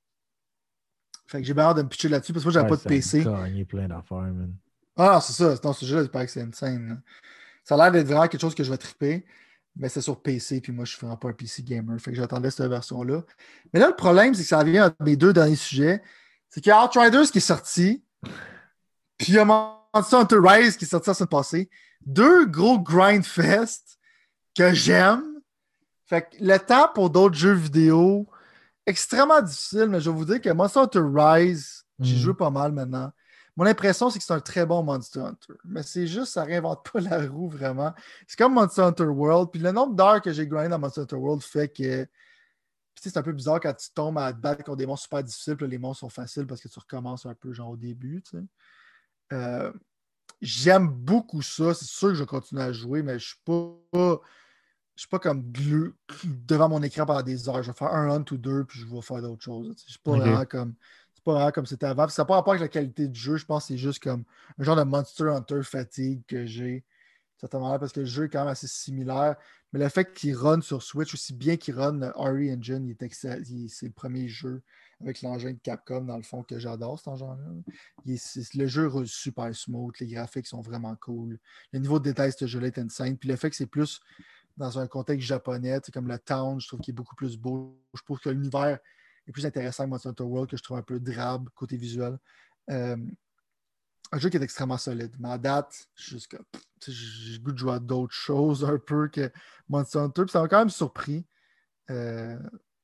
Fait que j'ai bien hâte de me pitcher là-dessus parce que moi, j'avais Ouais, pas de ça a P C. gagné plein d'affaires, man. Ah non, c'est ça. Dans ce jeu-là, il paraît que c'est insane. là. Ça a l'air d'être vraiment quelque chose que je vais triper. Mais c'est sur P C, puis moi, je suis vraiment pas un P C gamer. Fait que j'attendais cette version-là. Mais là, le problème, c'est que ça vient à mes deux derniers sujets. C'est qu'il y a Outriders qui est sorti, puis il y a Monster Hunter Rise qui est sorti la semaine passée. Deux gros grind fest que j'aime. Fait que le temps pour d'autres jeux vidéo, extrêmement difficile, mais je vais vous dire que Monster Hunter Rise, j'ai joué Hmm. pas mal maintenant. Mon impression, c'est que c'est un très bon Monster Hunter. Mais c'est juste, ça réinvente pas la roue vraiment. C'est comme Monster Hunter World. Puis le nombre d'heures que j'ai grindé dans Monster Hunter World fait que. Puis, tu sais, c'est un peu bizarre quand tu tombes à te battre contre des monstres super difficiles, puis là, les monstres sont faciles parce que tu recommences un peu genre au début. Tu sais. Euh, J'aime beaucoup ça. C'est sûr que je vais continuer à jouer, mais je suis pas. Je suis pas comme glu devant mon écran pendant des heures. Je vais faire un hunt ou deux, puis je vais faire d'autres choses. Je suis pas OK. vraiment comme. pas vraiment comme c'était avant. Puis ça n'a pas rapport avec la qualité du jeu. Je pense que c'est juste comme un genre de Monster Hunter fatigue que j'ai. Certainement parce que le jeu est quand même assez similaire. Mais le fait qu'il run sur Switch, aussi bien qu'il run le R E Engine, il est excell- il- c'est le premier jeu avec l'engin de Capcom, dans le fond, que j'adore, cet engin-là. Il est- c'est- le jeu roule super smooth, les graphiques sont vraiment cool. Le niveau de détail de ce jeu-là est insane. Puis le fait que c'est plus dans un contexte japonais, c'est comme le town, je trouve qu'il est beaucoup plus beau. Je trouve que l'univers est plus intéressant que Monster Hunter World, que je trouve un peu drabe côté visuel. Euh, un jeu qui est extrêmement solide. Mais à date, je suis juste comme, pff, tu sais, j'ai le goût de jouer à d'autres choses un peu que Monster Hunter. Puis ça m'a quand même surpris. Euh,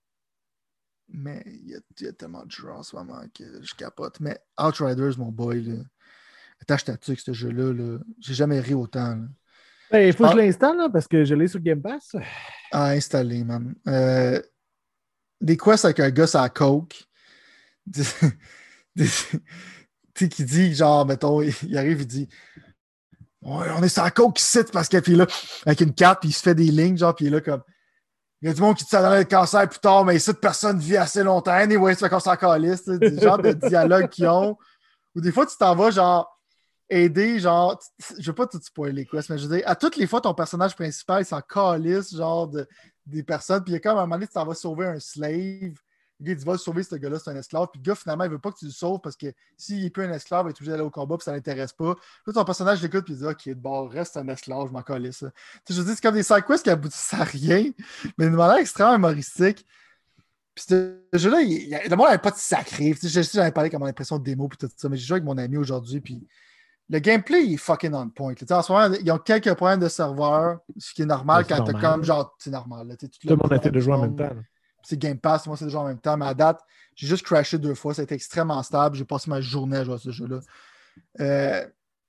mais il y, a, il y a tellement de jeux en ce moment que je capote. Mais Outriders, mon boy, là, attache ta tuque, ce jeu-là. Là. J'ai jamais ri autant. Là. Ben, il Je faut que je pense l'installe là, parce que je l'ai sur Game Pass. à installer, man. Euh, des quests avec un gars à coke. Des, des, tu sais, qui dit, genre, mettons, il, il arrive, il dit ouais, on est sur la coke ici parce qu'il est là avec une carte, puis il se fait des lignes, genre, puis il est là comme il y a du monde qui te s'adonne le cancer plus tard, mais cette personne vit assez longtemps. Anyway, ça fait qu'on s'en calisse, des genres de dialogues qu'ils ont. Ou des fois, tu t'en vas, genre, aider, genre, t- je veux pas tout spoiler, quoi, mais je veux dire, à toutes les fois, ton personnage principal, il s'en calisse, genre, de, des personnes, puis il y a comme un moment donné, tu t'en vas sauver un slave. Le gars, il dit, va sauver ce gars-là, c'est un esclave. Puis le gars, finalement, il veut pas que tu le sauves parce que s'il n'est plus un esclave, il est obligé d'aller au combat, puis ça l'intéresse pas. Là, ton personnage l'écoute, puis il dit, ok, de bord, reste un esclave, je m'en calisse. Tu sais, je veux dire, c'est comme des side quests qui aboutissent à rien, mais d'une manière extrêmement humoristique. Puis ce jeu-là, il, il, le monde n'avait pas de sacré. Tu sais, je sais, j'avais parlé comme mon impression de démo, puis tout ça, mais j'ai joué avec mon ami aujourd'hui, puis le gameplay, il est fucking on point. Tu sais, en ce moment, ils ont quelques problèmes de serveur, ce qui est normal Ben, c'est quand t'as normal. comme Là. genre, c'est normal. Là, tu sais, tout Tout le le monde a plan fait de du jouer en même monde, temps. Là. c'est Game Pass, moi c'est déjà en même temps, mais à date, j'ai juste crashé deux fois, ça a été extrêmement stable, j'ai passé ma journée à jouer à ce jeu-là. Euh,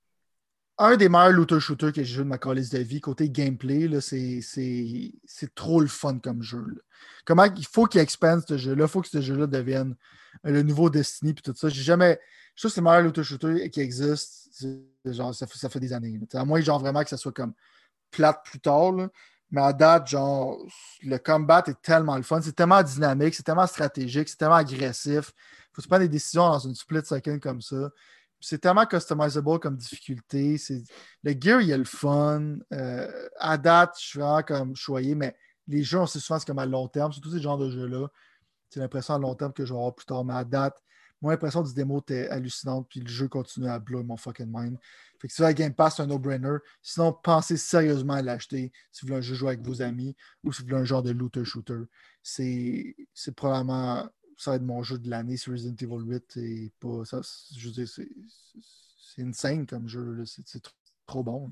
un des meilleurs looter-shooters que j'ai joué de ma calice de vie, côté gameplay, là, c'est, c'est, c'est trop le fun comme jeu. Là. Comment il faut qu'il expande ce jeu-là, il faut que ce jeu-là devienne euh, le nouveau Destiny puis tout ça. J'ai jamais. Je trouve que c'est le meilleur looter-shooter qui existe. C'est, genre, ça, fait, ça fait des années. Là. À moins genre vraiment que ça soit comme plate plus tard. Là. Mais à date, genre, le combat est tellement le fun, c'est tellement dynamique, c'est tellement stratégique, c'est tellement agressif. Il faut se prendre des décisions dans une split second comme ça. C'est tellement customizable comme difficulté. C'est... Le gear, il y a le fun. Euh, à date, je suis vraiment comme choyé, mais les jeux, on sait souvent c'est comme à long terme. Surtout ces genres de jeux-là. C'est l'impression à long terme que je vais avoir plus tard. Mais à date, mon impression du démo était hallucinante. Puis le jeu continue à blow mon fucking mind. Fait que si vous avez Game Pass, c'est un no-brainer. Sinon, pensez sérieusement à l'acheter si vous voulez un jeu jouer avec vos amis ou si vous voulez un genre de looter-shooter. C'est, c'est probablement ça va être mon jeu de l'année sur Resident Evil huit et pas ça. Je veux dire, c'est, c'est insane comme jeu. Là. C'est, c'est trop, trop bon.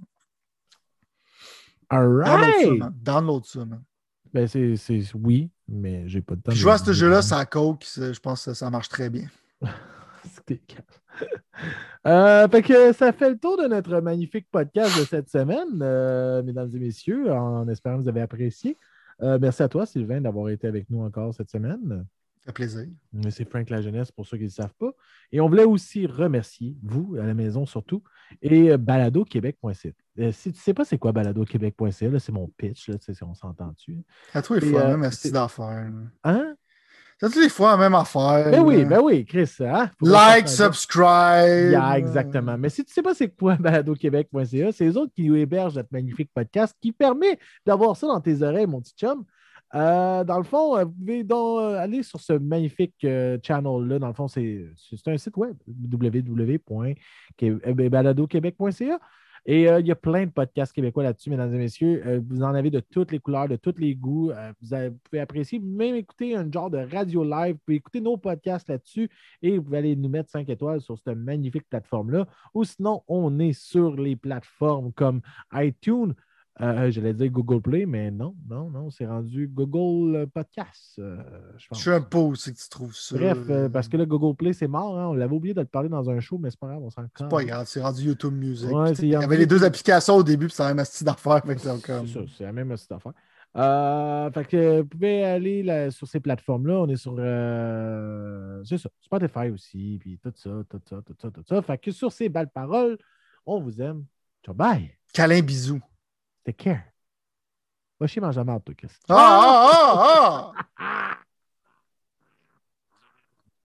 All Download ça, right! man. Download ça, man. Ben, c'est, c'est oui, mais j'ai pas de temps. Puis De, jouer à ce de... jeu-là, ça coke, je pense que ça marche très bien. C'est euh, fait que ça fait le tour de notre magnifique podcast de cette semaine, euh, mesdames et messieurs, en espérant que vous avez apprécié. Euh, merci à toi, Sylvain, d'avoir été avec nous encore cette semaine. Ça fait plaisir. C'est Frank La Jeunesse pour ceux qui ne le savent pas. Et on voulait aussi remercier, vous, à la maison surtout, et balado québec point c a. Euh, si tu ne sais pas c'est quoi balado québec point c a, c'est mon pitch, là, on s'entend-tu. À tous les Et, fois, euh, même c'est... astuce d'affaires. Hein? C'est à tous les fois, la même affaire. Ben oui, là. ben oui, Chris. Hein? Like, subscribe. Yeah, exactement. Mais si tu ne sais pas c'est quoi balado québec point c a, c'est eux autres qui hébergent notre magnifique podcast qui permet d'avoir ça dans tes oreilles, mon petit chum. Euh, dans le fond, vous pouvez donc aller sur ce magnifique euh, channel-là. Dans le fond, c'est, c'est un site web, w w w point balado québec point c a. Et euh, il y a plein de podcasts québécois là-dessus, mesdames et messieurs. Euh, vous en avez de toutes les couleurs, de tous les goûts. Euh, vous, avez, vous pouvez apprécier, même écouter un genre de radio live. Vous pouvez écouter nos podcasts là-dessus et vous pouvez aller nous mettre cinq étoiles sur cette magnifique plateforme-là. Ou sinon, on est sur les plateformes comme iTunes. Euh, j'allais dire Google Play, mais non, non, non, c'est rendu Google Podcast, euh, je pense. Je suis un peu où c'est que tu trouves ça. Bref, euh, parce que là, Google Play, c'est mort. Hein? On l'avait oublié de te parler dans un show, mais c'est pas grave, on s'en C'est pas grave, c'est rendu YouTube Music. Ouais, il y avait les deux applications au début, puis c'est la même astuce d'affaires. C'est comme... ça, c'est la même astuce d'affaires. Euh, fait que vous pouvez aller là, sur ces plateformes-là. On est sur euh, c'est ça, Spotify aussi, puis tout ça, tout ça, tout ça, tout ça. Fait que sur ces belles paroles, on vous aime. Ciao, bye! Câlin, bisous. Take care. Va chier manger à marde, toi, Chris. Ah, ah, ah, ah!